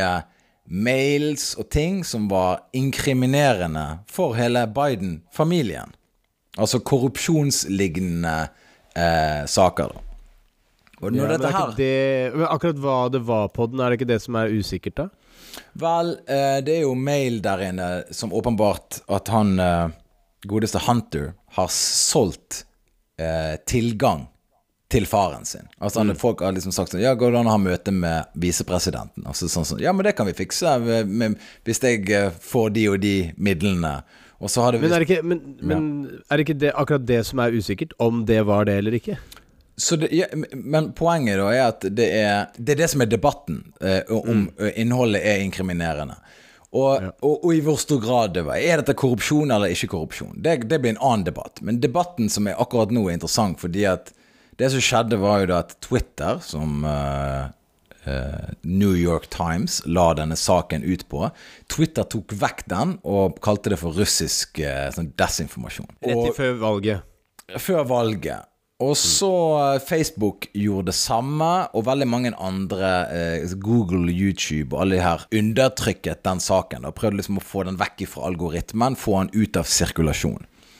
mails og ting som var inkriminerende for hele Biden-familien. Altså korrupsjonslignende eh, saker da. Og når
ja,
dette her...
Det, men akkurat hva det var på den, er det ikke det som er usikkert da?
Vel, eh, det er jo mail der inne som åpenbart at han, eh, godeste Hunter, har solgt Eh, tilgang til faren sin. Altså mm. folk har liksom sagt sånn, ja, går det an å ha møte med visepresidenten? Altså sånn sånn, ja, men det kan vi fikse med, med, hvis jeg uh, får de og de midlene. Og så har det
men er det ikke, men, men
ja.
er det ikke det, akkurat det som er usikkert, om det var det eller ikke?
Så det, ja, men poenget da er at det er det, er det som er debatten eh, om mm. innholdet er inkriminerende. Og, ja. og, og i hvor stor grad det var. Er dette korrupsjon eller ikke korrupsjon? Det, det blir en annen debatt. Men debatten som er akkurat nå er interessant, fordi at det som skjedde var jo da at Twitter, som uh, uh, New York Times la denne saken ut på, Twitter tok vekk den og kalte det for russisk uh, sånn desinformasjon.
Rett i før valget.
Før valget. Og så uh, Facebook gjorde det samme, og veldig mange andre, uh, Google, YouTube og alle her, undertrykket den saken, og prøvde liksom å få den vekk fra algoritmen, få den ut av sirkulasjon.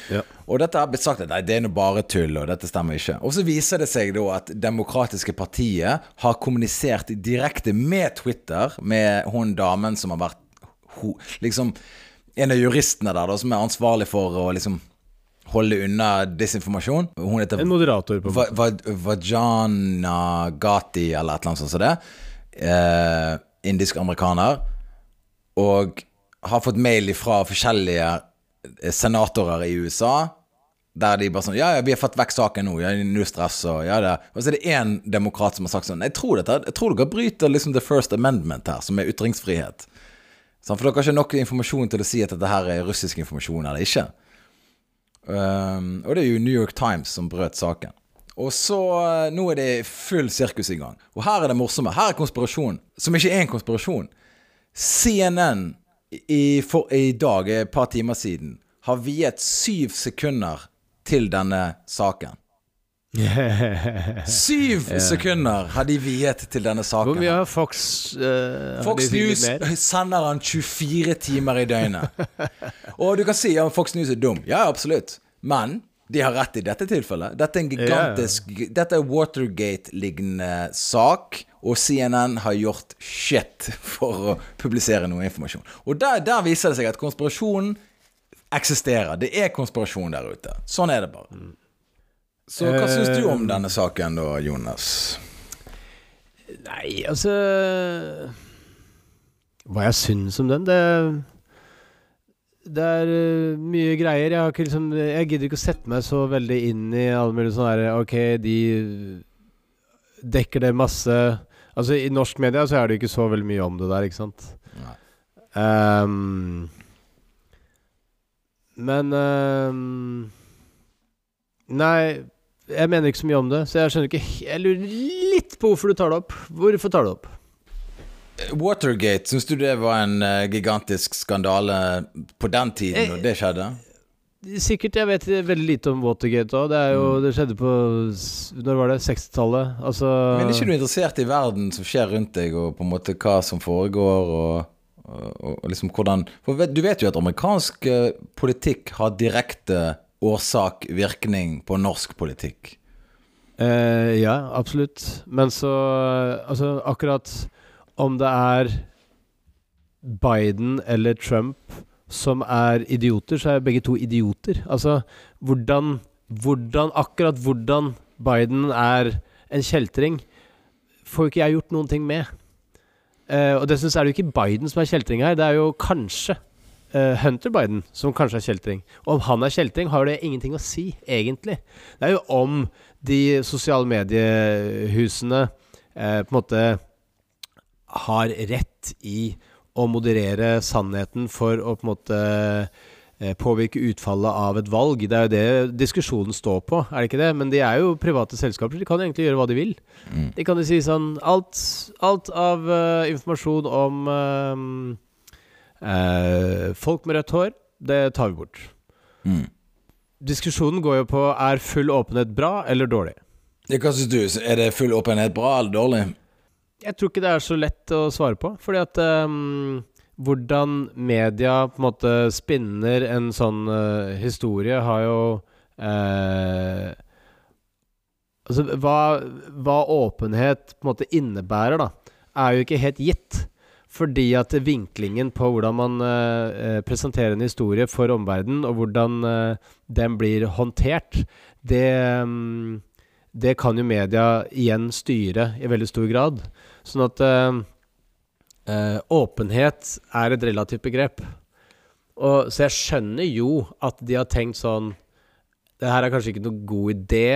Ja.
Og dette har blitt sagt at nei, det er noe bare tull, og dette stemmer ikke. Og så viser det seg da at Demokratiske partiet har kommunisert direkte med Twitter, med hun damen som har vært ho, liksom en av juristene der da, som er ansvarlig for å liksom holde unna disinformasjon. Hun heter
en moderator på
Va, Va, Vajana Gati eller et eller annet sånt som det. Eh, indisk amerikaner. Og har fått mail fra forskjellige senatorer i U S A, der de bare sånn, ja, ja, vi har fått vekk saken nå, ja, nå stress, og ja, det. Og så er det en demokrat som har sagt sånn, jeg tror dette, jeg tror dere bryter liksom the first amendment her, som er ytringsfrihet. Sånn, for dere har ikke nok informasjon til å si at dette her er russisk informasjon, eller ikke. Um, og det er jo New York Times som brøt saken. Og så, nå er det full sirkus i gang. Og her er det morsomme, her er konspirasjon, som ikke er en konspirasjon. C N N i, for, i dag, et par timer siden, har viet syv sekunder til denne saken. Syv yeah. sekunder har de viet til denne saken.
Hvor mye har Fox uh,
Fox News sender han tjuefire timer i døgnet. Og du kan si, ja, Fox News er dum. Ja, absolutt. Men de har rett i dette tilfellet. Dette er en gigantisk yeah. Dette er Watergate-lignende sak. Og C N N har gjort shit for å publisere noe informasjon. Og der, der viser det seg at konspirasjonen eksisterer. Det er konspirasjon der ute. Sånn er det bare. Så hva uh, synes du om denne saken da, Jonas?
Nei, altså hva jeg synes om den, det det er uh, mye greier. Jeg har ikke liksom Jeg gidder ikke å sette meg så veldig inn i alle mulige sånne her, ok, de dekker det masse. Altså i norsk media så er det ikke så veldig mye om det der, ikke sant? Nei. Um, men um, nei, jeg mener ikke så mye om det, så jeg skjønner ikke. Jeg lurer litt på hvorfor du tar det opp. Hvorfor tar du det opp?
Watergate, synes du det var en uh, gigantisk skandale på den tiden jeg, når det skjedde?
Sikkert, jeg vet veldig lite om Watergate også. Det er jo, det skjedde på, når var det, sekstitallet? Altså,
men er ikke du interessert i verden som skjer rundt deg, og på en måte hva som foregår, og, og, og liksom hvordan, for du vet jo at amerikansk politikk har direkte årsak, virkning på norsk politikk.
Eh, ja, absolutt. Men så, altså akkurat om det er Biden eller Trump som er idioter, så er begge to idioter. Altså, hvordan, hvordan, akkurat hvordan Biden er en kjeltring, får ikke jeg gjort noen ting med. Uh, og det synes jeg er det jo ikke Biden som er kjeltring her, det er jo kanskje uh, Hunter Biden som kanskje er kjeltring. Og om han er kjeltring, har det ingenting å si, egentlig. Det er jo om de sosiale mediehusene uh, på en måte har rett i å moderere sannheten for å på en måte eh, påvirke utfallet av et valg. Det er jo det diskusjonen står på, er det ikke det? Men de er jo private selskaper, de kan egentlig gjøre hva de vil. Mm. De kan jo si sånn, alt, alt av uh, informasjon om uh, uh, folk med rødt hår, det tar vi bort. Mm. Diskusjonen går jo på, er full åpenhet bra eller dårlig?
Hva synes du? Er det full åpenhet bra eller dårlig?
Jeg tror ikke det er så lett å svare på, fordi at um, hvordan media på en måte spinner en sånn uh, historie har jo uh, altså hva, hva åpenhet på en måte innebærer da, er jo ikke helt gitt, fordi at vinklingen på hvordan man uh, presenterer en historie for omverdenen, og hvordan uh, den blir håndtert, det um, det kan jo media igjen styre i veldig stor grad. Sånn at uh, uh, åpenhet er et relativt begrep. Og, så jeg skjønner jo at de har tenkt sånn, det her er kanskje ikke noe god idé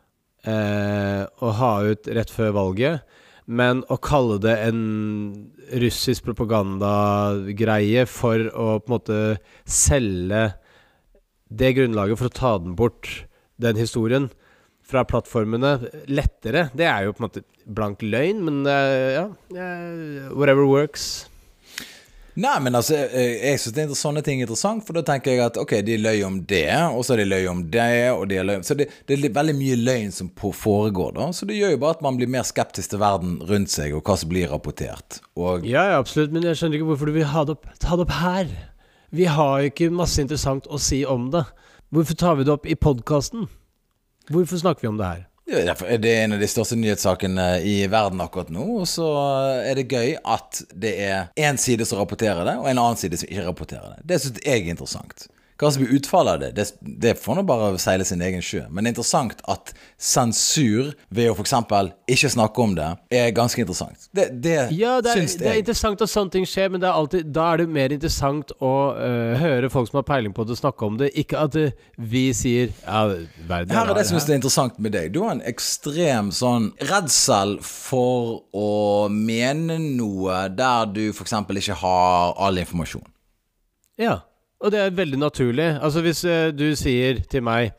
uh, å ha ut rett før valget, men å kalle det en russisk propagandagreie for å på en måte selge det grunnlaget for å ta den bort, den historien, fra plattformene lettere, det er jo på en måte blank løgn, men uh, ja, yeah, whatever works.
Nei, men altså, jeg, jeg synes det er sånne ting interessant, for da tenker jeg at, ok, de løy om det, og så er de løy om det, og de løy om, så det, det er veldig mye løgn som på foregår da, så det gjør jo bare at man blir mer skeptisk til verden rundt seg, og hva som blir rapportert. Og
ja, ja, absolutt, men jeg skjønner ikke hvorfor du vil ha det opp, ta det opp her. Vi har jo ikke masse interessant å si om det. Hvorfor tar vi det opp i podcasten? Hvorfor snakker vi om det her?
Ja, det er en av de største nyhetssakene i verden akkurat nå, og så er det gøy at det er en side som rapporterer det, og en annen side som ikke rapporterer det. Det synes jeg er interessant. Hva som blir utfallet av det, det, det får nå bare seile sin egen sjø. Men det er interessant at sensur ved å for eksempel ikke snakke om det, er ganske interessant. Det, det
ja, det er,
syns jeg.
Det er interessant at sånne ting skjer, men det er alltid, da er det mer interessant å uh, høre folk som har peiling på det snakke om det, ikke at uh, vi sier ja, verden
her er det som er interessant med deg. Du har en ekstrem sånn redsel for å mene noe der du for eksempel ikke har all informasjon.
Ja. Og det er veldig naturlig. Altså hvis uh, du sier til meg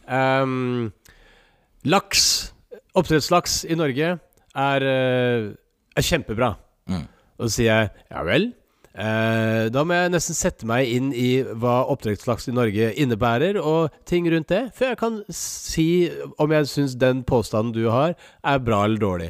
um, laks, oppdrettslaks i Norge er, uh, er kjempebra. Mm. Og så sier jeg, ja vel, uh, da må jeg nesten sette meg inn i hva oppdrettslaks i Norge innebærer, og ting rundt det, før jeg kan si om jeg synes den påstanden du har er bra eller dårlig.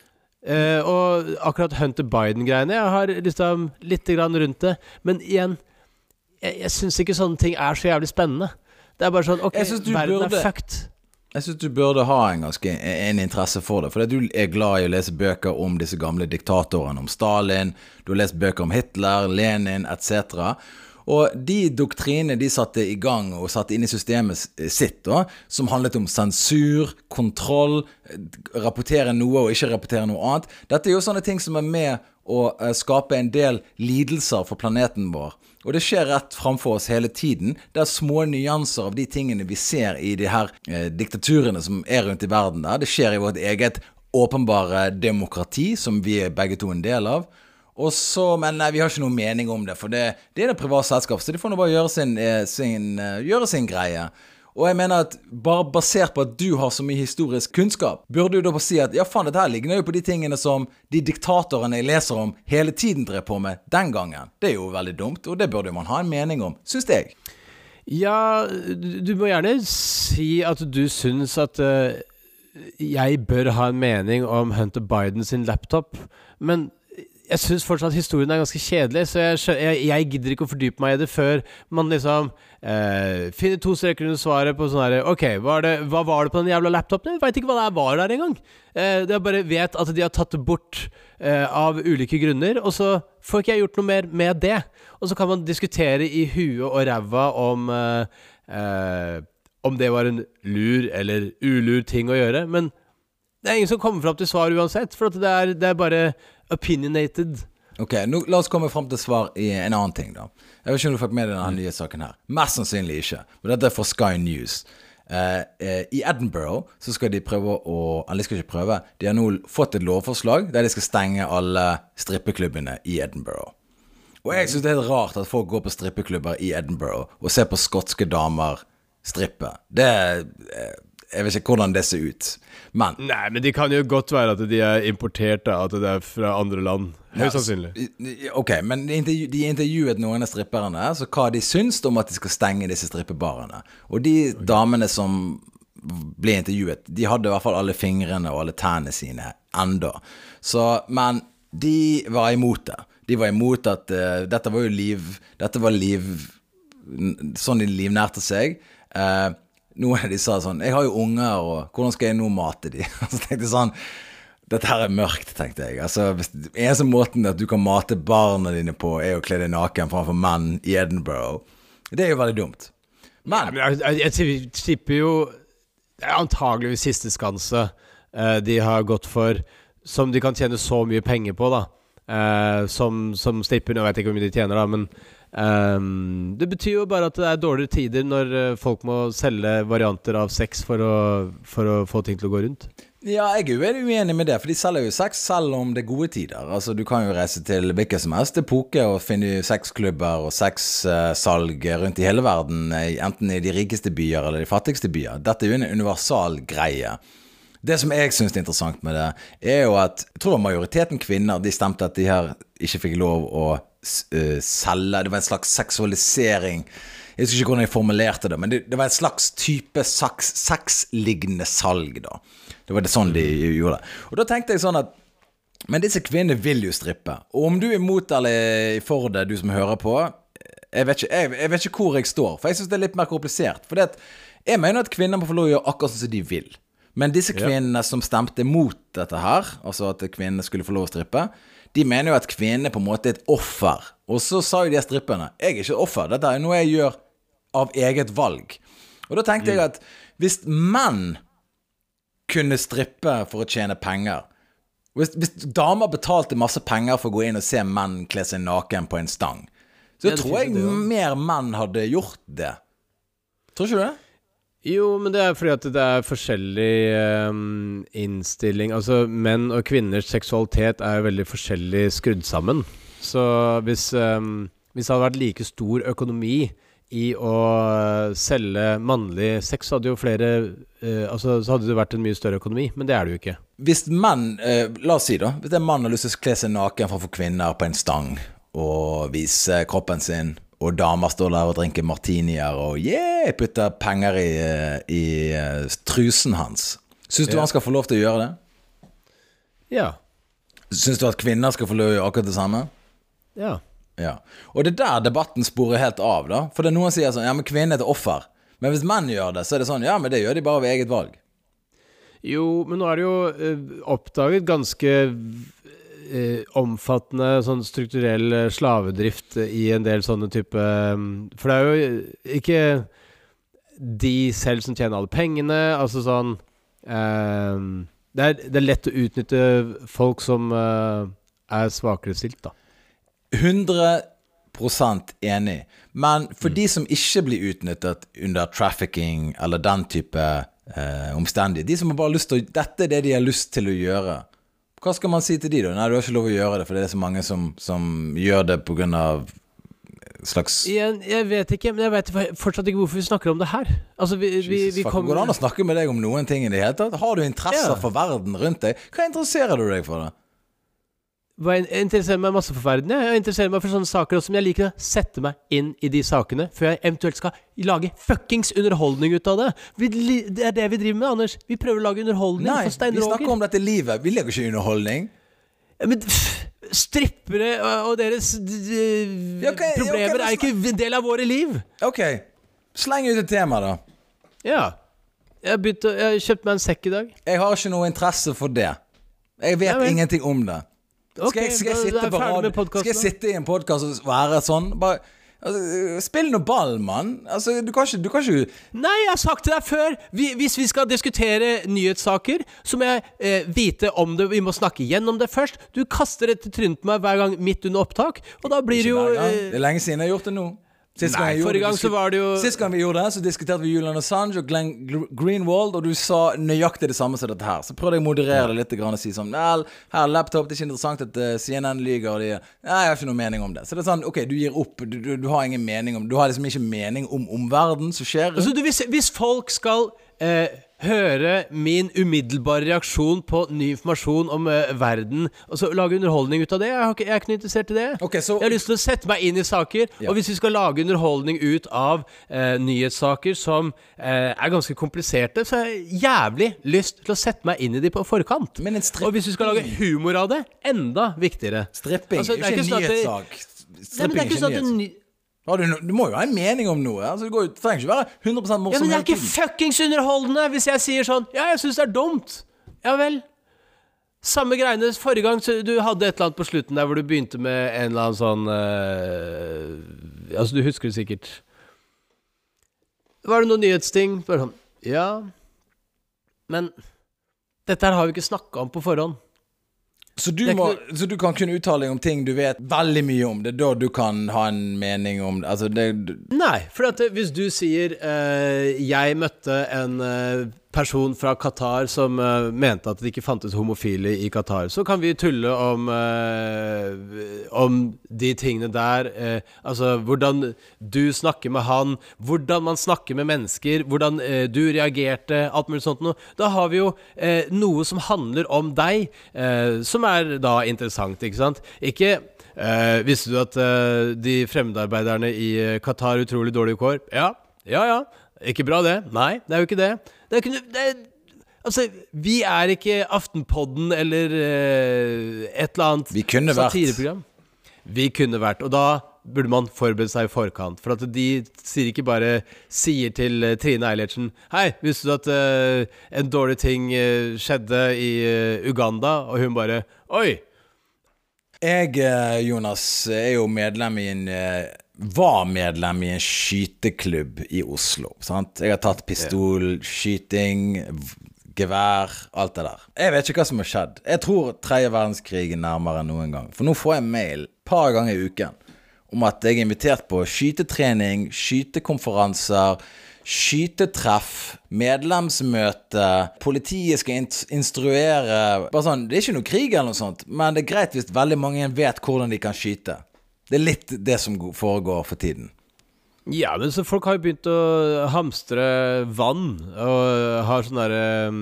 Uh, og akkurat Hunter Biden-greiene, jeg har liksom litt grann rundt det, men igjen, Jeg, jeg synes ikke sånne ting er så jævlig spennende. Det er bare sånn, ok, verden
burde,
er fucked.
Jeg synes du burde ha en ganske en interesse for det. For du er glad i å lese bøker om disse gamle diktatorene, om Stalin. Du har lest bøker om Hitler, Lenin, et cetera. Og de doktrinene de satte i gang og satte inn i systemet sitt da, som handlet om sensur, kontroll, rapportere noe og ikke rapportere noe annet. Dette er jo sånne ting som er med å skape en del lidelser for planeten vår. Og det skjer rett framfor oss hele tiden. Det er små nyanser av de tingene vi ser i de her eh, diktaturene som er rundt i verden der. Det skjer i vårt eget åpenbare demokrati, som vi er begge to en del av. Og så, men nei, vi har ikke noe mening om det, for det, det er det private selskap, så de får nå bare gjøre sin, sin, gjøre sin greie. Og jeg mener at bare basert på at du har så mye historisk kunnskap, burde du da på si at ja faen, dette her ligner jo på de tingene som de diktatorene jeg leser om hele tiden drev på med den gangen. Det er jo veldig dumt, og det burde man ha en mening om, synes jeg.
Ja, du må gjerne si at du synes at uh, jeg bør ha en mening om Hunter Biden sin laptop, men jeg synes fortsatt at historien er ganske kjedelig, så jeg, jeg, jeg gidder ikke å fordype meg i det før man liksom eh, finner to streker under svaret på sånn her, ok, hva, det, hva var det på den jævla laptopen? Jeg vet ikke hva det var der engang. Eh, jeg bare vet at de har tatt det bort eh, av ulike grunner, og så får ikke jeg gjort noe mer med det. Og så kan man diskutere i huet og ræva om, eh, eh, om det var en lur eller ulur ting å gjøre, men det er ingen som kommer frem til svar uansett, for at det, er, det er bare opinionated.
Ok, nå la oss komme frem til svar i en annen ting da. Jeg vet ikke om du fikk med denne nye saken her. Mest sannsynlig ikke, men dette er fra Sky News. Eh, eh, I Edinburgh så skal de prøve å, eller de skal ikke prøve, de har nå fått et lovforslag der de skal stenge alle strippeklubbene i Edinburgh. Og jeg synes det er helt rart at folk går på strippeklubber i Edinburgh og ser på skotske damer strippe. Det er... Eh, Jeg vet ikke hvordan det ser ut, men...
Nei, men det kan jo godt være at de er importert, da, at det er fra andre land. Høyst sannsynlig.
Ok, men de, intervju, de intervjuet noen av stripperne, så hva de syns om at de skal stenge disse strippebarene. Og de okay. damene som ble intervjuet, de hadde i hvert fall alle fingrene og alle tennene sine enda. Så, men de var imot det. De var imot at uh, dette var jo liv... Dette var liv... Sånn de livnærte seg. Uh, Noen av de sa sånn, jeg har jo unger, og hvordan skal jeg nå mate de? Så tenkte jeg sånn, dette her er mørkt, tenkte jeg. Altså, eneste måten at du kan mate barna dine på er å kle deg naken framfor menn i Edinburgh. Det er jo veldig dumt. Men,
ja, men jeg, jeg tipper jo, det er antageligvis siste skanse uh, de har gått for, som de kan tjene så mye penger på, da. Uh, som, som stripper, jeg vet ikke hvor mye de tjener da, men Um, det betyr jo bare at det er dårligere tider når uh, folk må selge varianter av sex for å, for å få ting til å gå rundt.
Ja, jeg er jo uenig med det, for de selger jo sex selv om det er gode tider. Altså, du kan jo reise til hvilket som helst epoke og finne sexklubber og sexsalg rundt i hele verden, enten i de rikeste byer eller de fattigste byer. Dette er jo en universal greie. Det som jeg synes er interessant med det, er jo at, jeg tror majoriteten kvinner, de stemte at de her ikke fikk lov å Uh, selge, det var en slags seksualisering, jeg husker ikke hvordan jeg formulerte det, men det, det var en slags type saks, sexlignende salg da, det var det sånn de gjorde det. Og da tenkte jeg sånn at, men disse kvinnene vil jo strippe, og om du er imot eller for det, du som hører på, jeg vet, ikke, jeg, jeg vet ikke hvor jeg står, for jeg synes det er litt mer komplisert. For det at, jeg mener at kvinner må få lov å gjøre akkurat som de vil. Men disse kvinnene som stemte mot dette her, altså at kvinnene skulle få lov å strippe, de mener jo at kvinnene på en måte er et offer. Og så sa jo de stripperne, jeg er ikke et offer, dette er noe jeg gjør av eget valg. Og da tenkte mm. jeg at hvis menn kunne strippe for å tjene penger, hvis, hvis damer betalte masse penger for å gå inn og se menn kle seg naken på en stang, så ja, tror jeg det, ja. mer menn hadde gjort det. Tror ikke du det?
Jo, men det er fordi at det er forskjellig um, innstilling. Altså, menn og kvinners seksualitet er jo veldig forskjellig skrudd sammen. Så hvis, um, hvis det hadde vært like stor økonomi i å selge mannlig sex, så hadde jo flere uh, altså, så hadde det vært en mye større økonomi, men det er det jo ikke.
Hvis menn, uh, la oss si da, hvis en mann har lyst til å kle seg naken for å få kvinner på en stang og vise kroppen sin, og damer står der og drinker martinier og yeah, putter penger i, i uh, trusen hans. Synes du ja. han skal få lov til å gjøre det?
Ja.
Synes du at kvinner skal få lov til å gjøre akkurat det samme?
Ja.
Ja. Og det der debatten sporer helt av da. For det er noen som sier sånn, ja, men kvinner er et offer. Men hvis menn gjør det, så er det sånn, ja, men det gjør de bare ved eget valg.
Jo, men nå er det jo uh, oppdaget ganske... Eh, omfattende sånn strukturell slavedrift i en del sånne type for det er jo ikke de selv som tjener alle pengene, altså sånn eh, det, er, det er lett å utnytte folk som eh, er svakere stilt da.
hundre prosent enig, men for mm. de som ikke blir utnyttet under trafficking eller den type eh, omstendighet, de som har bare lyst til å, dette er det de har lyst til å gjøre. Hva skal man si til de da? Nei, du har ikke lov å gjøre det, for det er så mange som, som gjør det på grunn av slags...
Jeg, jeg vet ikke, men jeg vet fortsatt ikke hvorfor vi snakker om det her. Altså, vi, vi, vi kommer...
Går det an å snakke med deg om noen ting i det hele tatt? Har du interesser ja. for verden rundt deg? Hva interesserer du deg for da?
Jeg interesserer meg masse for verden, ja. Jeg interesserer meg for sånne saker også, men jeg liker å sette meg inn i de sakene før jeg eventuelt skal lage fuckings underholdning ut av det. Vi, det er det vi driver med, Anders. Vi prøver å lage underholdning
Nei,
for Stein Roger.
Nei, vi snakker om dette livet. Vi lager ikke underholdning.
Ja, men pff, strippere og, og deres d, d, ja, okay, problemer okay, er ikke en del av våre liv.
Ok, sleng ut et tema da.
Ja. Jeg har, begynt å, jeg har kjøpt meg en sekk i dag.
Jeg har ikke noe interesse for det. Jeg vet ja, ingenting om det. Skal,
okay,
jeg, skal, jeg sitte på radio, skal jeg sitte i en podcast og være sånn? Bare, altså, spill noe ball, mann. Altså, du kan ikke, du kan ikke...
Nei, jeg har sagt til deg før. Vi, hvis vi skal diskutere nyhetssaker, så må jeg eh, vite om det. Vi må snakke gjennom det først. Du kaster det til trynet på meg hver gang midt under opptak, og da blir det jo...
Eh, det er lenge siden jeg har gjort det nå. Sist
Nei,
gang
forrige gang så var det jo...
Sist gang vi gjorde det, så diskuterte vi Julian Assange og Glenn Greenwald, og du sa nøyaktig det samme som dette her. Så prøvde jeg å moderere det litt og si sånn, nei, her laptop, det er ikke interessant at uh, C N N lyger, og de, nei, jeg har ikke noe mening om det. Så det er sånn, ok, du gir opp, du, du, du har ingen mening om, du har liksom ikke mening om, om verden som skjer.
Altså, du, hvis, hvis folk skal... Uh, høre min umiddelbare reaksjon på ny informasjon om uh, verden, og så lage underholdning ut av det. Jeg, har ikke, jeg er ikke noe interessert i det.
Okay, så...
Jeg har lyst til å sette meg inn i saker, ja. Og hvis vi skal lage underholdning ut av uh, nyhetssaker som uh, er ganske kompliserte, så har jeg jævlig lyst til å sette meg inn i de på forkant.
Men en stripping...
Og hvis vi skal lage humor av det, enda viktigere.
Stripping, altså, det er ikke en nyhetssak. Stripping er ikke en nyhetssak. Du, du må jo ha en mening om noe. Altså, det, går, det trenger ikke være hundre prosent morsom.
Ja, men det er ikke fuckings underholdende hvis jeg sier sånn, ja, jeg synes det er dumt. Ja vel. Samme greiene forrige gang, så du hadde et eller annet på slutten der hvor du begynte med en eller annen sånn uh, altså du husker det sikkert. Var det noen nyhetsting? Bare sånn, ja. Men dette her har vi ikke snakket om på forhånd.
Så du, må, så du kan kunne uttale deg om ting du vet veldig mye om. Det er da du kan ha en mening om det, altså det
Nei, for at hvis du sier uh, jeg møtte en uh, person fra Qatar som uh, mente at det ikke fantes homofile i Qatar, så kan vi tulle om uh, om de tingene der, uh, altså hvordan du snakker med han, hvordan man snakker med mennesker, hvordan uh, du reagerte, alt mulig sånt noe. Da har vi jo uh, noe som handler om deg, uh, som er da interessant, ikke sant? Ikke uh, visste du at uh, de fremmedarbeiderne i Qatar er utrolig dårlige kår? Ja, ja, ja. Ikke bra det. Nei, det er jo ikke det. Det er ikke, det er, altså, vi er ikke Aftenpodden eller uh, et eller annet
vi kunne
satireprogram. Vært. Vi kunne vært. Og da burde man forberede seg i forkant. For at de sier ikke bare sier til uh, Trine Eilertsen hei, visste du at uh, en dårlig ting uh, skjedde i uh, Uganda? Og hun bare oi.
Jeg, uh, Jonas, er jo medlem i en uh, var medlem i en skyteklubb i Oslo, sant? Jeg har tatt pistol, skyting, gevær, alt det der. Jeg vet ikke hva som har skjedd. Jeg tror tredje verdenskrig er nærmere enn noen gang. For nå får jeg mail et par ganger i uken om at jeg er invitert på skytetrening, skytekonferanser, skytetreff, medlemsmøte, politiet skal instruere. Bare sånn, det er ikke noe krig eller noe sånt, men det er greit hvis veldig mange vet hvordan de kan skyte. Det er litt det som foregår for tiden.
Ja, men så folk har jo begynt å hamstre vann og har sånn der um,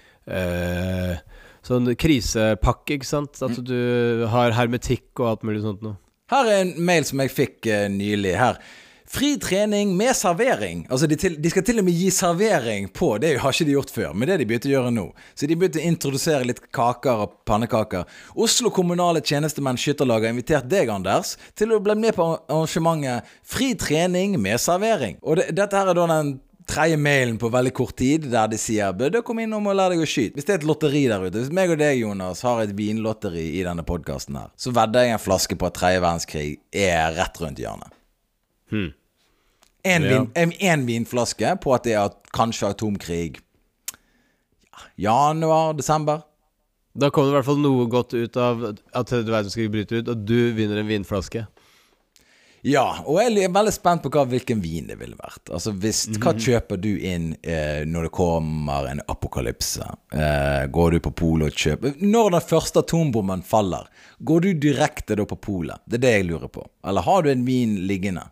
uh, sånn krisepakke, ikke sant? At du har hermetikk og alt mulig sånt nå.
Her er en mail som jeg fikk uh, nylig her. Fri trening med servering. Altså de, til, de skal til og med gi servering på. Det har ikke de gjort før, men det er de begynte å gjøre nå. Så de begynte å introdusere litt kaker og pannekaker. Oslo kommunale tjenestemenn skytterlag har invitert deg, Anders, til å bli med på arrangementet Fri trening med servering. Og det, dette her er da den tredje mailen på veldig kort tid, der de sier, bør du komme inn om og lære deg å skyte. Hvis det er et lotteri der ute, hvis meg og deg, Jonas, har et vinlotteri i denne podcasten her, så vedder jeg en flaske på at tredje verdenskrig er rett rundt hjørnet.
Hmm.
En,
ja.
vin, en, en vinflaske på at det er kanskje atomkrig ja, januar, desember.
Da kommer det i hvert fall noe godt ut av at tredje verdenskrig bryter ut, og du vinner en vinflaske.
Ja, og jeg er veldig spent på hva, hvilken vin det ville vært. Altså, hvis, hva kjøper du inn eh, når det kommer en apokalypse? Eh, går du på polet og kjøper? Når den første atombomben faller, går du direkte da på polet? Det er det jeg lurer på. Eller har du en vin liggende?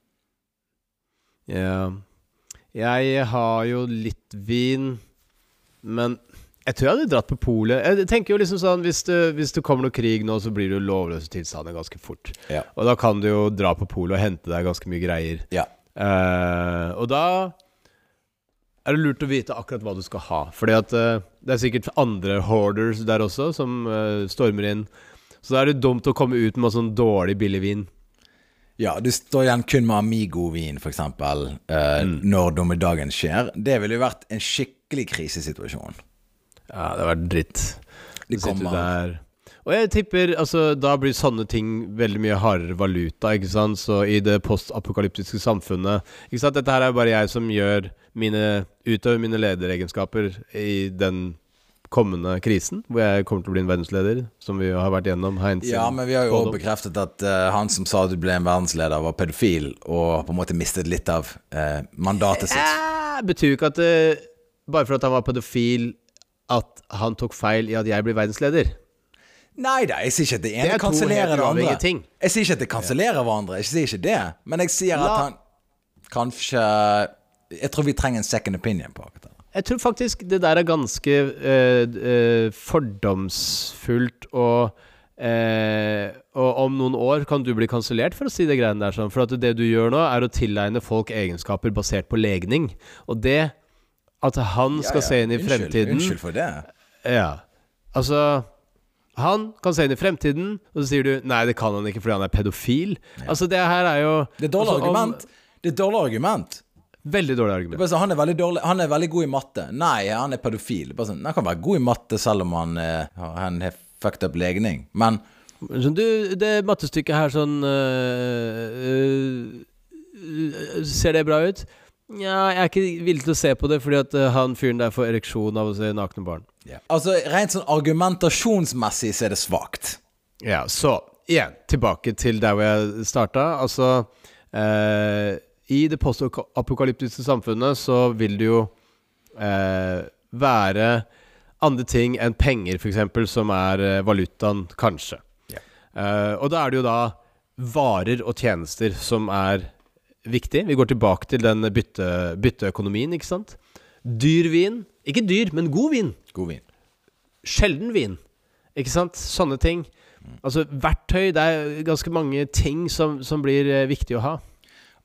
Ja, jeg har jo litt vin, men jeg tror jeg hadde dratt på polet. Jeg tenker jo liksom sånn, hvis det, hvis det kommer noe krig nå, så blir det jo lovløse tilstander ganske fort.
Ja.
Og da kan du jo dra på polet og hente deg ganske mye greier.
Ja.
Uh, og da er det lurt å vite akkurat hva du skal ha. Fordi at uh, det er sikkert andre hoarders der også, som uh, stormer inn. Så da er det dumt å komme ut med sånn dårlig billig vin.
Ja, du står igjen kun med Amigo-vin, for eksempel, uh, mm. når dommedagen skjer. Det ville jo vært en skikkelig krisesituasjon.
Ja, det har vært dritt.
De kommer
der. Og jeg tipper, altså, da blir sånne ting veldig mye hardere valuta, ikke sant? Så i det postapokalyptiske samfunnet, ikke sant? Dette her er bare jeg som gjør mine, utøver mine lederegenskaper i den kommende krisen, hvor jeg kommer til å bli en verdensleder, som vi har vært gjennom. Heinz,
ja, men vi har jo også bekreftet at uh, han som sa at du ble en verdensleder var pedofil, og på en måte mistet litt av uh, mandatet sitt.
Ja, betyr jo ikke at uh, bare for at han var pedofil, at han tok feil i at jeg blir verdensleder.
Nei da, jeg sier ikke at det ene kansellerer det andre.
Ting.
Jeg sier ikke at det kansellerer hverandre, jeg sier ikke det, men jeg sier
La.
at han kanskje, jeg tror vi trenger en second opinion på akkurat det.
Jeg tror faktisk det der er ganske uh, uh, fordomsfullt, og, uh, og om noen år kan du bli kansellert for å si det greiene der sånn, for at det du gjør nå er å tilegne folk egenskaper basert på legning, og det at han skal ja, ja. se inn i
unnskyld,
fremtiden.
Unnskyld for det.
Ja, altså han kan se inn i fremtiden, og så sier du nei, det kan han ikke fordi han er pedofil. Ja. Altså det her er jo
det er dårlig altså, argument. Om, det er dårlig argument.
Veldig dårlig argument.
Så, han, er veldig dårlig, han er veldig god i matte. Nei, han er pedofil. Bare sånn, han kan være god i matte selv om han eh, har en fucked up legning. Men
sånn, du, det mattestykket her sånn uh, uh, ser det bra ut? Ja, jeg er ikke villig til å se på det, fordi at uh, han fyren der får ereksjon av å se nakne barn.
Yeah. Altså, rent sånn argumentasjonsmessig så er det svagt.
Ja, så igjen, tilbake til der hvor jeg startet. Altså uh, i det postapokalyptiske samfunnet så vil det jo uh, være andre ting enn penger, for eksempel, som er uh, valutaen, kanskje. Yeah. Uh, og da er det jo da varer og tjenester som er viktig. Vi går tilbake til den bytte, bytteøkonomien, ikke sant? Dyr vin. Ikke dyr, men god vin.
God vin.
Sjelden vin. Ikke sant? Sånne ting. Altså, verktøy, det er ganske mange ting som, som blir eh, viktig å ha.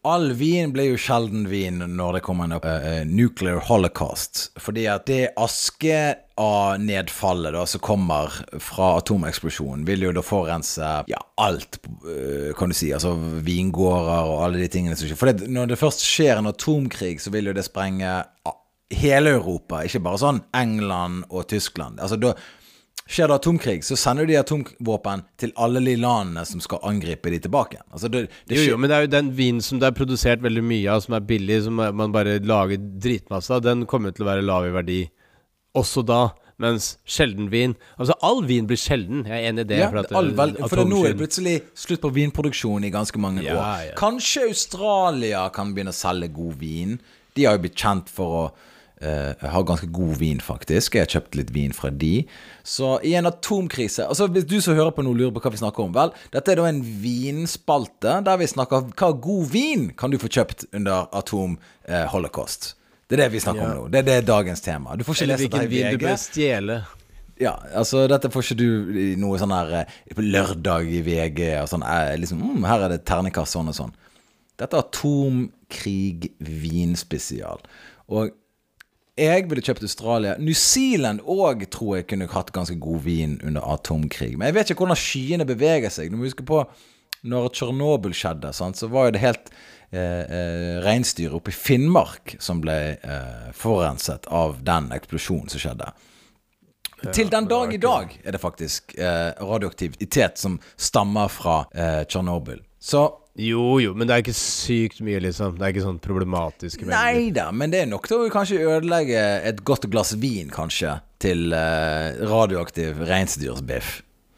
all vin blir jo sjelden vin når det kommer en uh, nuclear holocaust, fordi at det aske av nedfallet da, som kommer fra atomeksplosjonen, vil jo da forense ja, alt, uh, kan du si, altså vingårder og alle de tingene som skjer. For det, når det først skjer en atomkrig, så vil jo det sprenge hele Europa, ikke bare sånn England og Tyskland. Altså da skjer det atomkrig, så sender de atomvåpen til alle de landene som skal angripe de tilbake. Altså det, det
jo, jo, men det er jo den vin som det er produsert veldig mye av, som er billig, som man bare lager dritmasse av, den kommer til å være lav i verdi også da, mens sjelden vin, altså all vin blir sjelden, jeg er enig i det.
Ja,
for, at,
all, vel, for det nå er det plutselig slutt på vinproduksjon i ganske mange
ja,
år.
Ja.
Kanskje Australia kan begynne å selge god vin. De har jo blitt kjent for å Uh, har ganske god vin faktisk. Jeg har kjøpt litt vin fra de. Så i en atomkrise, altså hvis du som hører på noe lurer på hva vi snakker om, vel, dette er da en vinspalte der vi snakker hva god vin kan du få kjøpt under atom-holocaust. Uh, det er det vi snakker ja. om nå. Det er det dagens tema. Du får ikke
Eller
lese det i V G.
Hvilken vin du bør stjele.
Ja, altså dette får ikke du i noe sånn her på lørdag i V G og sånn, eh, liksom, mm, her er det terningkast sånn og sånn. Dette er atomkrig vinspesial. Og jeg ville kjøpt Australia. New Zealand også tror jeg kunne hatt ganske god vin under atomkrig. Men jeg vet ikke hvordan skyene beveger seg. Du må huske på, når Tsjernobyl skjedde, sant, så var jo det helt eh, eh, reinsdyr oppe i Finnmark som ble eh, forenset av den eksplosjonen som skjedde. Ja, til den dag i dag er det faktisk eh, radioaktivitet som stammer fra eh, Tsjernobyl. Så
Jo, jo, men det er ikke sykt mye, liksom. Det er ikke sånn problematisk.
Nei da, men det er nok til å kanskje ødelegge et godt glass vin, kanskje, til uh, radioaktiv reinsdyrsbiff.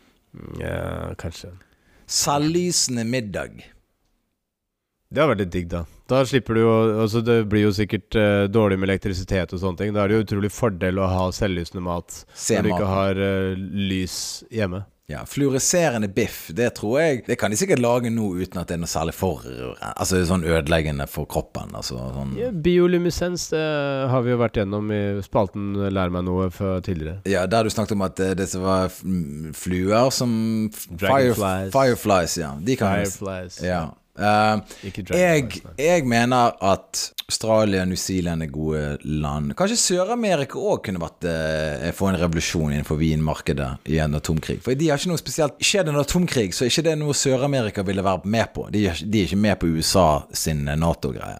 Ja, kanskje.
Selvlysende middag.
Det har vært litt digg, da. Da slipper du jo, altså det blir jo sikkert uh, dårlig med elektrisitet og sånne ting. Da er det jo utrolig fordel å ha selvlysende mat
Se
når du ikke
maten.
har uh, lys hjemme.
Ja, fluoreserende biff, det tror jeg det kan de sikkert lage nå uten at det er noe særlig for altså sånn ødeleggende for kroppen altså, sånn.
Ja, bioluminescens, det har vi jo vært gjennom i spalten Lær meg noe for tidligere.
Ja, der du snakket om at det som var fluer som
Dragonflies.
Fire, Fireflies, ja de kan,
Fireflies
ja. Uh, jeg, jeg mener at Australia og New Zealand er gode land. Kanskje Sør-Amerika også kunne vært uh, få en revolusjon innenfor vinmarkedet i en atomkrig. For de har ikke noe spesielt. Skjer det en atomkrig, så er ikke det noe Sør-Amerika ville være med på. De er, de er ikke med på U S A sin NATO-greie.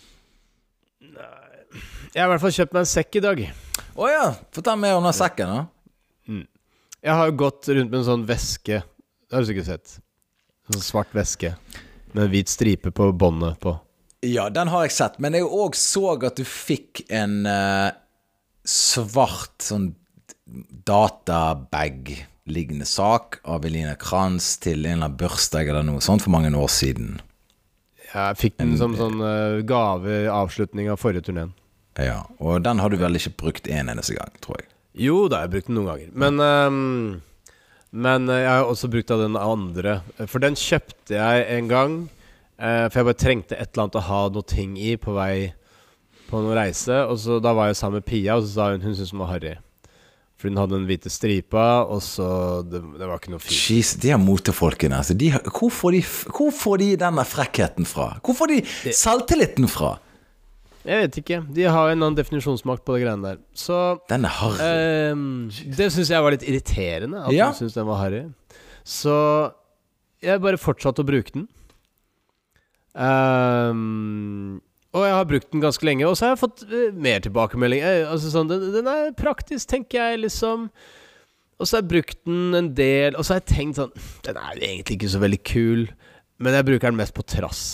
Jeg har i hvert fall kjøpt meg en sekk i dag.
Åja, fortell meg om den sekken da.
Mm. Jeg har jo gått rundt med en sånn veske. Det har du sikkert sett. En sånn svart veske med en hvit stripe på båndet på.
Ja, den har jeg sett, men jeg også så at du fikk en uh, svart sånn databag-liggende sak av Elina Kranz til en eller annen børsteg eller noe sånt for mange år siden.
Ja, jeg fikk den en, som sånn uh, gave avslutning av forrige turnéen.
Ja, og den har du vel ikke brukt en eneste gang, tror jeg.
Jo, da har jeg brukt den noen ganger. Men... Um, Men uh, jeg har også brukt av den andre. For den kjøpte jeg en gang uh, for jeg bare trengte et eller annet å ha noe ting i på vei på noen reise. Og så da var jeg sammen med Pia, og så sa hun hun syntes den var harry. For hun hadde den hvite stripa, og så det, det var ikke noe fint.
Jeez, de har motefolkene altså. de har, hvor, får de, hvor får de denne frekkheten fra? Hvor får de det, selvtilliten fra?
Jeg vet ikke. De har en annen definisjonsmakt på det greiene der. Så
den er harry.
Um, det synes jeg var litt irriterende, at
ja.
hun synes den var harry. Så jeg bare fortsatte å bruke den. Um, og jeg har brukt den ganske lenge, og så har jeg fått uh, mer tilbakemelding. Jeg, altså sånn, den, den er praktisk, tenker jeg, liksom. Og så har jeg brukt den en del, og så har jeg tenkt sånn, den er egentlig ikke så veldig kul, men jeg bruker den mest på trass.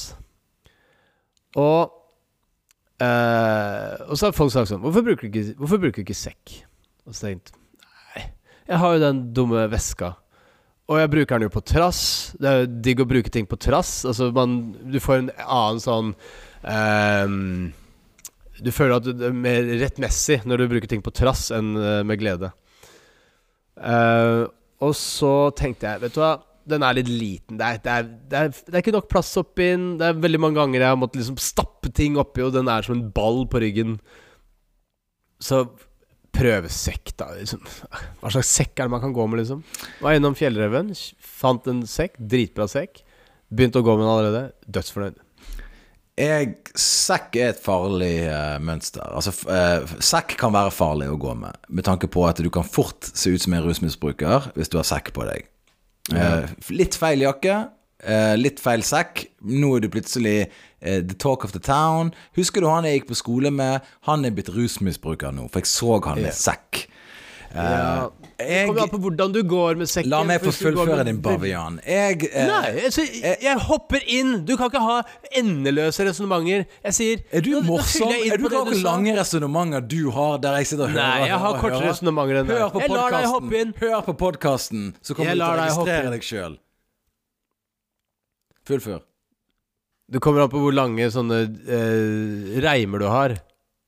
Og Uh, og så har folk sagt sånn, hvorfor bruker du ikke, hvorfor bruker du ikke sekk? Og så tenkte nei, jeg har jo den dumme veska, og jeg bruker den jo på trass. Det er jo digg å bruke ting på trass. Altså man, du får en annen sånn um, du føler at det er mer rettmessig når du bruker ting på trass enn uh, med glede. uh, Og så tenkte jeg, vet du hva, den er litt liten. Det er, det, er, det, er, det er ikke nok plass oppi den. Det er veldig mange ganger jeg har måttet liksom stappe ting oppi, og den er som en ball på ryggen. Så prøve sekk da liksom. Hva slags sekk er det man kan gå med liksom? Var innom Fjellreven, fant en sekk, dritbra sekk. Begynte å gå med den allerede. Dødsfornøyd.
Jeg, sekk er et farlig uh, mønster. Altså, uh, sekk kan være farlig å gå med, med tanke på at du kan fort se ut som en rusmisbruker hvis du har sekk på deg. Uh, litt feil jakke, uh, litt feil sekk. Nå er du plutselig uh, the talk of the town. Husker du han jeg gikk på skole med? Han er blitt rusmisbruker nå, for jeg så han med sekk. Uh,
ja. Det kommer an på hvordan du går med sekken.
La meg få fullføre din bavian. Jeg, eh,
Nei, altså, jeg, jeg hopper inn. Du kan ikke ha endeløse resonementer. Jeg sier
Er du morsom? Er du ikke noen lange resonementer du har der jeg sitter og hører?
Nei, jeg har korte resonementer enn deg.
Hør på
Jeg lar deg hoppe
podcasten.
inn.
Hør på podcasten, så kommer
Jeg
du til å
lar deg hoppe
registrere
inn.
deg selv. Fullfør.
Det kommer an på hvor lange sånne eh, reimer du har.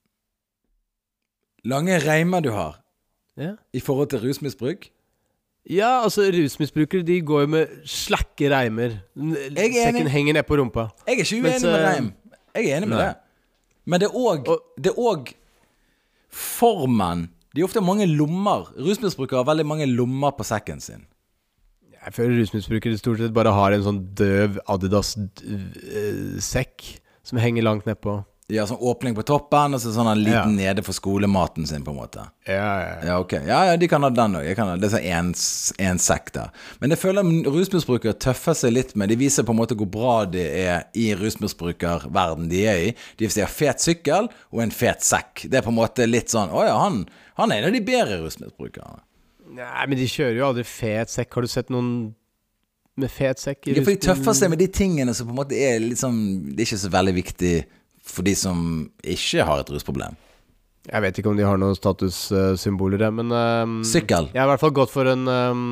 Lange reimer du har
Ja.
i forhold til rusmisbruk?
Ja, altså rusmisbrukere, de går jo med slakke reimer.
Jeg er enig.
Sekken henger ned på rumpa.
Jeg er ikke uenig
Mens,
med
eh,
reim. Jeg er enig med
nei.
det. Men det er også,
Og-
det er også formen. De er ofte mange lommer. Rusmisbrukere har veldig mange lommer på sekken sin.
Jeg føler rusmisbrukere stort sett bare har en sånn døv Adidas-sekk som henger langt nedpå.
De har sånn åpning på toppen, og så sånn en liten
Ja.
nede for skolematen sin, på en måte.
Ja, ja,
Ja, ok. Ja, ja, de kan ha den også. Det er sånn en, en sekk der. Men jeg føler rusmisbrukere tøffer seg litt med. De viser på en måte hvor bra de er i rusmisbrukerverden de er i. De vil si har fet sykkel og en fet sekk. Det er på en måte litt sånn, åja, han, han er en av de bedre rusmisbrukerne.
Nei, men de kjører jo aldri fet sekk. Har du sett noen med fet sekk? i
Ja, for de
rusen?
tøffer seg med de tingene som på en måte er litt sånn, det er ikke så veldig viktig for de som ikke har et rusproblem.
Jeg vet ikke om de har noen statussymboler der, men um,
Sykkel.
Jeg har i hvert fall gått for en um,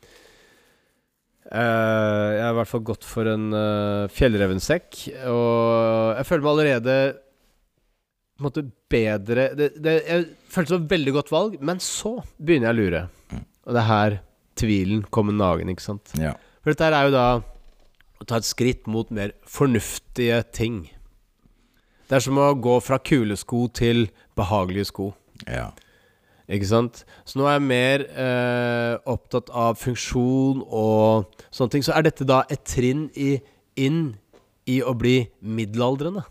uh, Jeg har i hvert fall gått for en uh, fjellrevensekk. Og jeg føler meg allerede på en måte bedre det, det, Jeg følte det var et veldig godt valg, men så begynner jeg å lure. Og det er her tvilen kommer nagen, ikke sant?
Ja.
For dette her er jo da å ta et skritt mot mer fornuftige ting. Det er som å gå fra kulesko til behagelige sko.
Ja.
Ikke sant? Så nå er jeg mer eh, opptatt av funksjon og sånne ting. Så er dette da et trinn i, inn i å bli middelaldrende?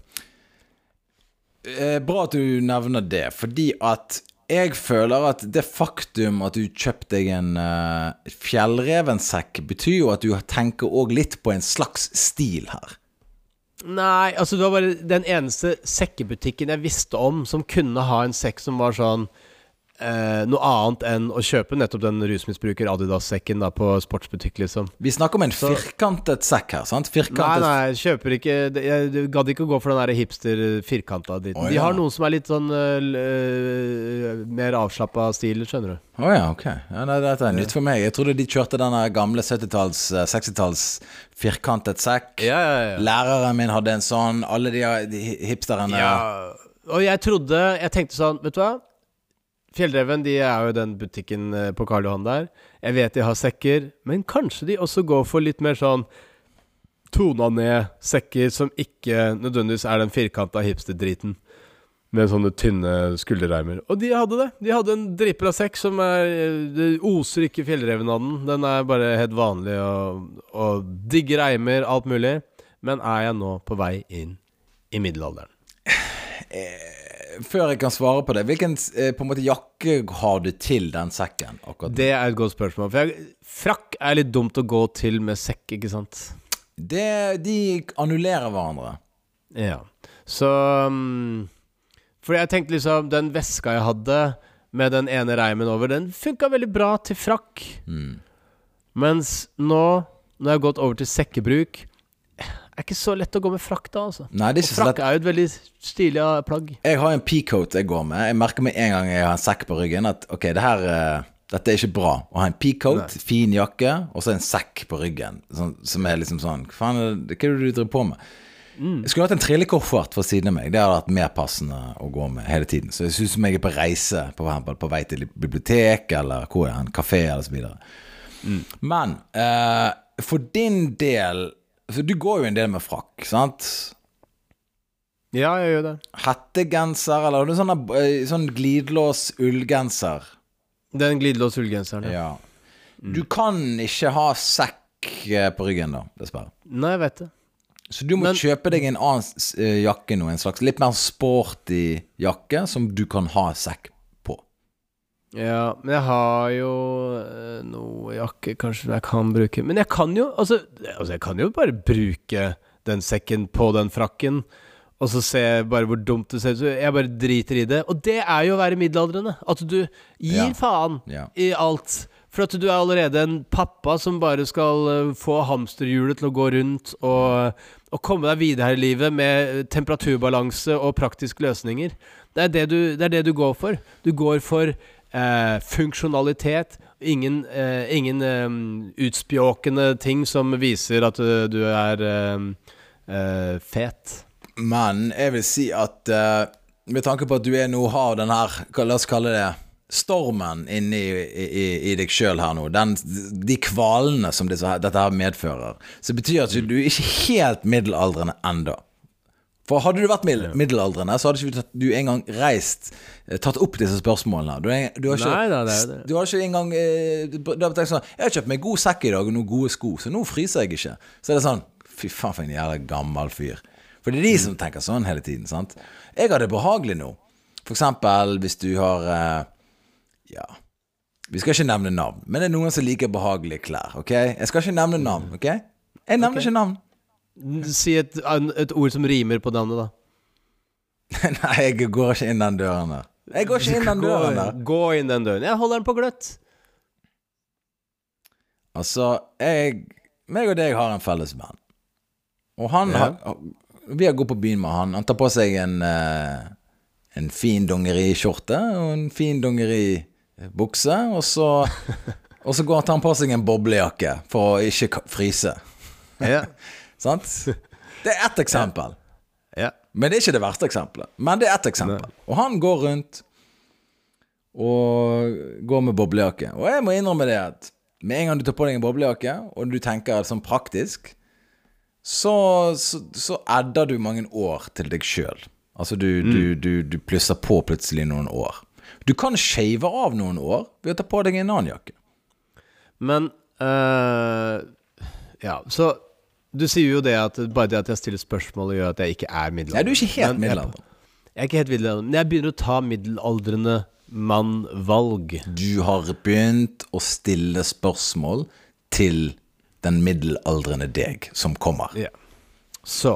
Eh, bra at du nevner det, fordi at jeg føler at det faktum at du kjøpte deg en uh, fjellrevensekk betyr jo at du tenker også litt på en slags stil her.
Nei, altså det var bare den eneste sekkebutikken jeg visste om som kunne ha en sekk som var sånn eh, noe annet enn å kjøpe nettopp den rusmisbruker Adidas-sekken da på sportsbutikk, liksom.
Vi snakker om en
Så-
firkantet sekk her, sant?
Nei,
Firkantet...
nei, jeg kjøper ikke det- Jeg, jeg gadd ikke å gå for den der hipster-firkanta dritten.
Å,
De
ja.
har noen som er litt sånn øh, øh, mer avslappa stil, skjønner du.
Å ja, ok. Ja, nei, dette er nytt for meg. Jeg trodde de kjørte denne gamle syttitalls, eh, sekstitalls firkantet sekk.
Ja, ja, ja.
Læreren min hadde en sånn. Alle de, de hipsterne.
Ja. Og jeg trodde Jeg tenkte sånn, vet du hva? Fjellreven, de er jo den butikken eh, på Karl Johan der. Jeg vet de har sekker, men kanskje de også går for litt mer sånn tona ned sekker som ikke nødvendigvis er den firkanta hipster-driten. Med sånne tynne skulderreimer. Og de hadde det. De hadde en dritbra sekk som er Det oser ikke fjellreven av den. Den er bare helt vanlig og, og digge reimer, alt mulig. Men er jeg nå på vei inn i middelalderen?
Før jeg kan svare på det, hvilken eh, på en måte jakke har du til den sekken? Akkurat?
Det er et godt spørsmål. For jeg, frakk er litt dumt å gå til med sekk, ikke sant?
Det, de annullerer hverandre.
Ja. Så um, For jeg tenkte liksom den veska jeg hadde med den ene reimen over, den funka veldig bra til frakk.
Mm.
Mens nå, når jeg har gått over til sekkebruk, er ikke så lett å gå med frakk da, altså.
Nei, det er
Og
ikke så
frakk
lett.
er jo et veldig stilig plagg.
Jeg har en peacoat jeg går med. Jeg merker med en gang jeg har en sekk på ryggen at ok, det her, eh, dette er ikke bra. Å ha en peacoat,
Nei.
fin jakke, og så en sekk på ryggen. Sånn, som er liksom sånn, hva faen er det, hva er det du driver på med?
Mm.
Jeg skulle hatt en trillekoffert for siden av meg. Det hadde vært mer passende å gå med hele tiden. Så jeg synes som jeg er på reise, på, på vei til bibliotek, eller hvor er det, en kafé, eller så videre.
Mm.
Men, eh, for din del, så du går jo en del med frakk, sant?
Ja, jeg gjør det.
Hettegenser, eller har du sånn, eh, sånn glidelås ullgenser?
Den glidelås ullgenseren. Ja.
Ja. Du kan ikke ha sekk eh, på ryggen da, dessverre.
Nei, jeg vet det.
Så du må Men, kjøpe deg en annen uh, jakke nå, en slags litt mer sporty jakke som du kan ha sekk på.
Ja, men jeg har jo uh, noe jakke kanskje jeg kan bruke. Men jeg kan jo, altså, altså jeg kan jo bare bruke den sekken på den frakken, og så ser jeg bare hvor dumt det ser ut. Jeg bare driter i det. Og det er jo å være middelaldrende. At du gir ja. faen ja. i alt. For at du er allerede en pappa som bare skal uh, få hamsterhjulet til å gå rundt og, og komme deg videre her i livet med temperaturbalanse og praktiske løsninger. Det er det du, det er det du går for. Du går for uh, funksjonalitet, ingen, uh, ingen um, utspjåkende ting som viser at uh, du er uh, uh, fet.
Men jeg vil si at uh, med tanke på at du er nå har den her, la oss kalle det stormen inni i, i, i deg selv her nå, den, de kvalene som disse, dette her medfører, så betyr at du er ikke helt middelaldrende enda. For hadde du vært middel, middelaldrende, så hadde ikke du engang reist, tatt opp disse spørsmålene. Du, du, har, ikke,
Nei, da, det er det.
du har ikke engang du har tenkt sånn, jeg har kjøpt meg god sekk i dag og noen gode sko, så nå fryser jeg ikke. Så er det sånn, fy faen for en jævla gammel fyr. For det er de som tenker sånn hele tiden, sant? Jeg har det behagelig nå. For eksempel hvis du har ja, vi skal ikke nevne navn, men det er noen som liker behagelige klær, ok? Jeg skal ikke nevne navn, ok? Jeg nevner okay. ikke navn.
Si et, et ord som rimer på navnet da.
Nei, jeg går ikke inn den døren der. Jeg går ikke inn den døren der.
Gå inn den døren. Jeg holder den på gløtt.
Altså, jeg, meg og deg har en felles venn. Og han ja. har, vi har gått på byen med han. Han tar på seg en, en fin dongerikjorte og en fin dongeri bukse, og så, og så går han på seg en boblejakke for å ikke fryse.
Ja.
Sant? Det er ett eksempel.
Ja.
Men det er ikke det verste eksempelet. Men det er ett eksempel. Nei. Og han går rundt og går med boblejakke. Og jeg må innrømme det at med en gang du tar på deg en boblejakke, og du tenker sånn praktisk, så, så, så edder du mange år til deg selv. Altså du, mm. du, du, du plusser på plutselig noen år. Du kan shave av noen år ved å ta på deg en annen jakke.
Men uh, ja, så du sier jo det at bare det at jeg stiller spørsmål gjør at jeg ikke er middelaldrende.
Nei, du er ikke helt middelaldrende.
Jeg, jeg er ikke helt middelaldrende, men jeg begynner å ta middelaldrende mannvalg.
Du har begynt å stille spørsmål til den middelaldrende deg som kommer.
Ja. Så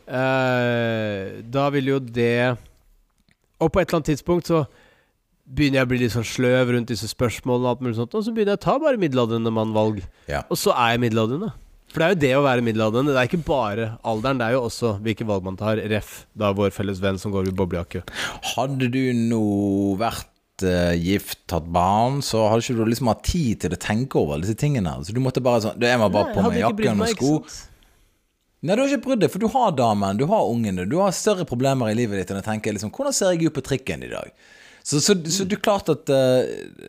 uh, da vil jo det, og på et eller annet tidspunkt så begynner jeg å bli litt sånn sløv rundt disse spørsmålene og alt mulig sånt, og så begynner jeg å ta bare middelaldrende mannvalg. Ja. Og så er jeg middelaldrende. For det er jo det å være middelaldrende. Det er ikke bare alderen, det er jo også hvilke valg man tar. Ref, da vår felles venn som går i boblejakke.
Hadde du nå vært uh, gift, tatt barn, så hadde ikke du liksom hatt tid til å tenke over disse tingene. Så du måtte bare sånn, du er bare Nei, på med jakken og sko. Nei, du har ikke brydd deg, for du har damen, du har ungene, du har større problemer i livet ditt enn å tenke liksom, hvordan ser jeg ut på trikken i dag? Så, så, så du klart at uh,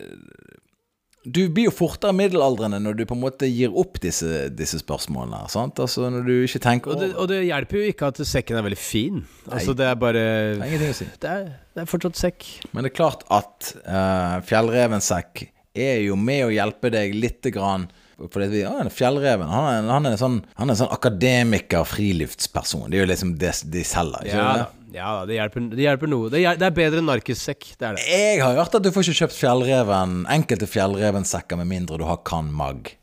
du blir jo fortere middelaldrende når du på en måte gir opp disse, disse spørsmålene, sant? Altså når du ikke tenker
og det, og det hjelper jo ikke at sekken er veldig fin. Altså det er bare
det er ingenting å si.
Det er, det er fortsatt sekk.
Men det er klart at uh, fjellrevensekk er jo med å hjelpe deg litt grann. For det, ja, fjellreven, han er, han er en sånn, han er en sånn akademiker, friluftsperson. Det er jo liksom det de selger, ikke
ja,
det?
Ja, det hjelper, det hjelper noe. Det er, det er bedre enn narkissekk, det er det.
Jeg har hørt at du får ikke kjøpt fjellreven, enkelte fjellrevensekker med mindre du har kan mag.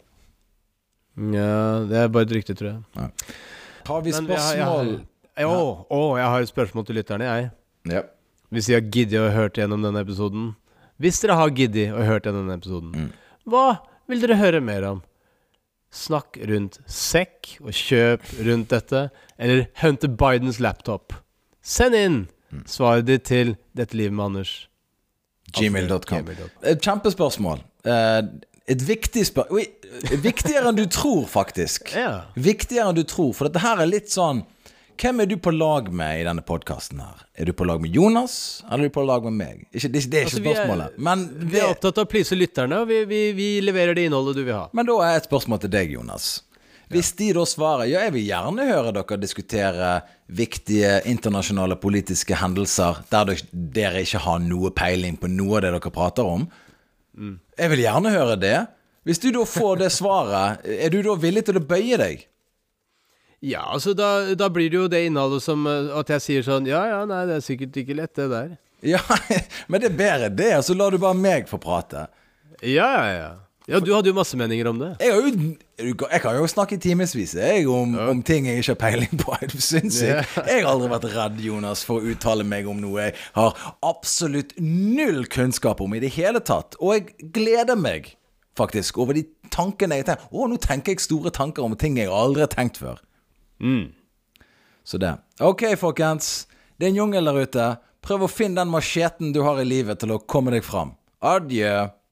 Ja, det er bare et rykte, tror jeg. Ja.
Har vi spørsmål?
Å, jeg har et spørsmål til lytterne, jeg.
Ja.
Hvis jeg har giddet å hørt gjennom denne episoden. Hvis dere har giddet å hørt gjennom denne episoden.
Mm.
Hva vil dere høre mer om? Snakk rundt sekk og kjøp rundt dette, eller Hunter Bidens laptop. Send inn svaret ditt til Dette livet med Anders.
gmail dot com. Et kjempespørsmål. Et viktig spørsmål. Viktigere enn du tror, faktisk.
Ja.
Viktigere enn du tror, for dette her er litt sånn, hvem er du på lag med i denne podcasten her? Er du på lag med Jonas, eller er du på lag med meg? Ikke, det, det er ikke altså, spørsmålet.
Vi er,
men
vi er opptatt av å please lytterne, og vi, vi, vi leverer det innholdet du vil ha.
Men da er et spørsmål til deg, Jonas. Hvis de da svarer, ja, jeg vil gjerne høre dere diskutere viktige internasjonale politiske hendelser, der dere ikke har noe peiling på noe av det dere prater om.
Mm.
Jeg vil gjerne høre det. Hvis du da får det svaret, er du da villig til å bøye deg?
Ja, altså da, da blir det jo det innholdet som eh, at jeg sier sånn, ja, ja, nei, det er sikkert ikke lett det der.
Ja, men det er bedre det, så lar du bare meg få prate.
Ja, ja, ja. Ja, du hadde jo masse meninger om det.
Jeg, har jo, jeg kan jo snakke timesvis jeg, om, ja. om ting jeg ikke har peiling på, synes jeg. Jeg har aldri vært redd, Jonas, for å uttale meg om noe jeg har absolutt null kunnskap om i det hele tatt. Og jeg gleder meg faktisk over de tankene jeg tenker. Å, nå tenker jeg store tanker om ting jeg aldri har tenkt før.
Mm.
Så det. Ok, folkens. Det er en jungel der ute. Prøv å finne den macheten du har i livet til å komme deg fram. Adjø.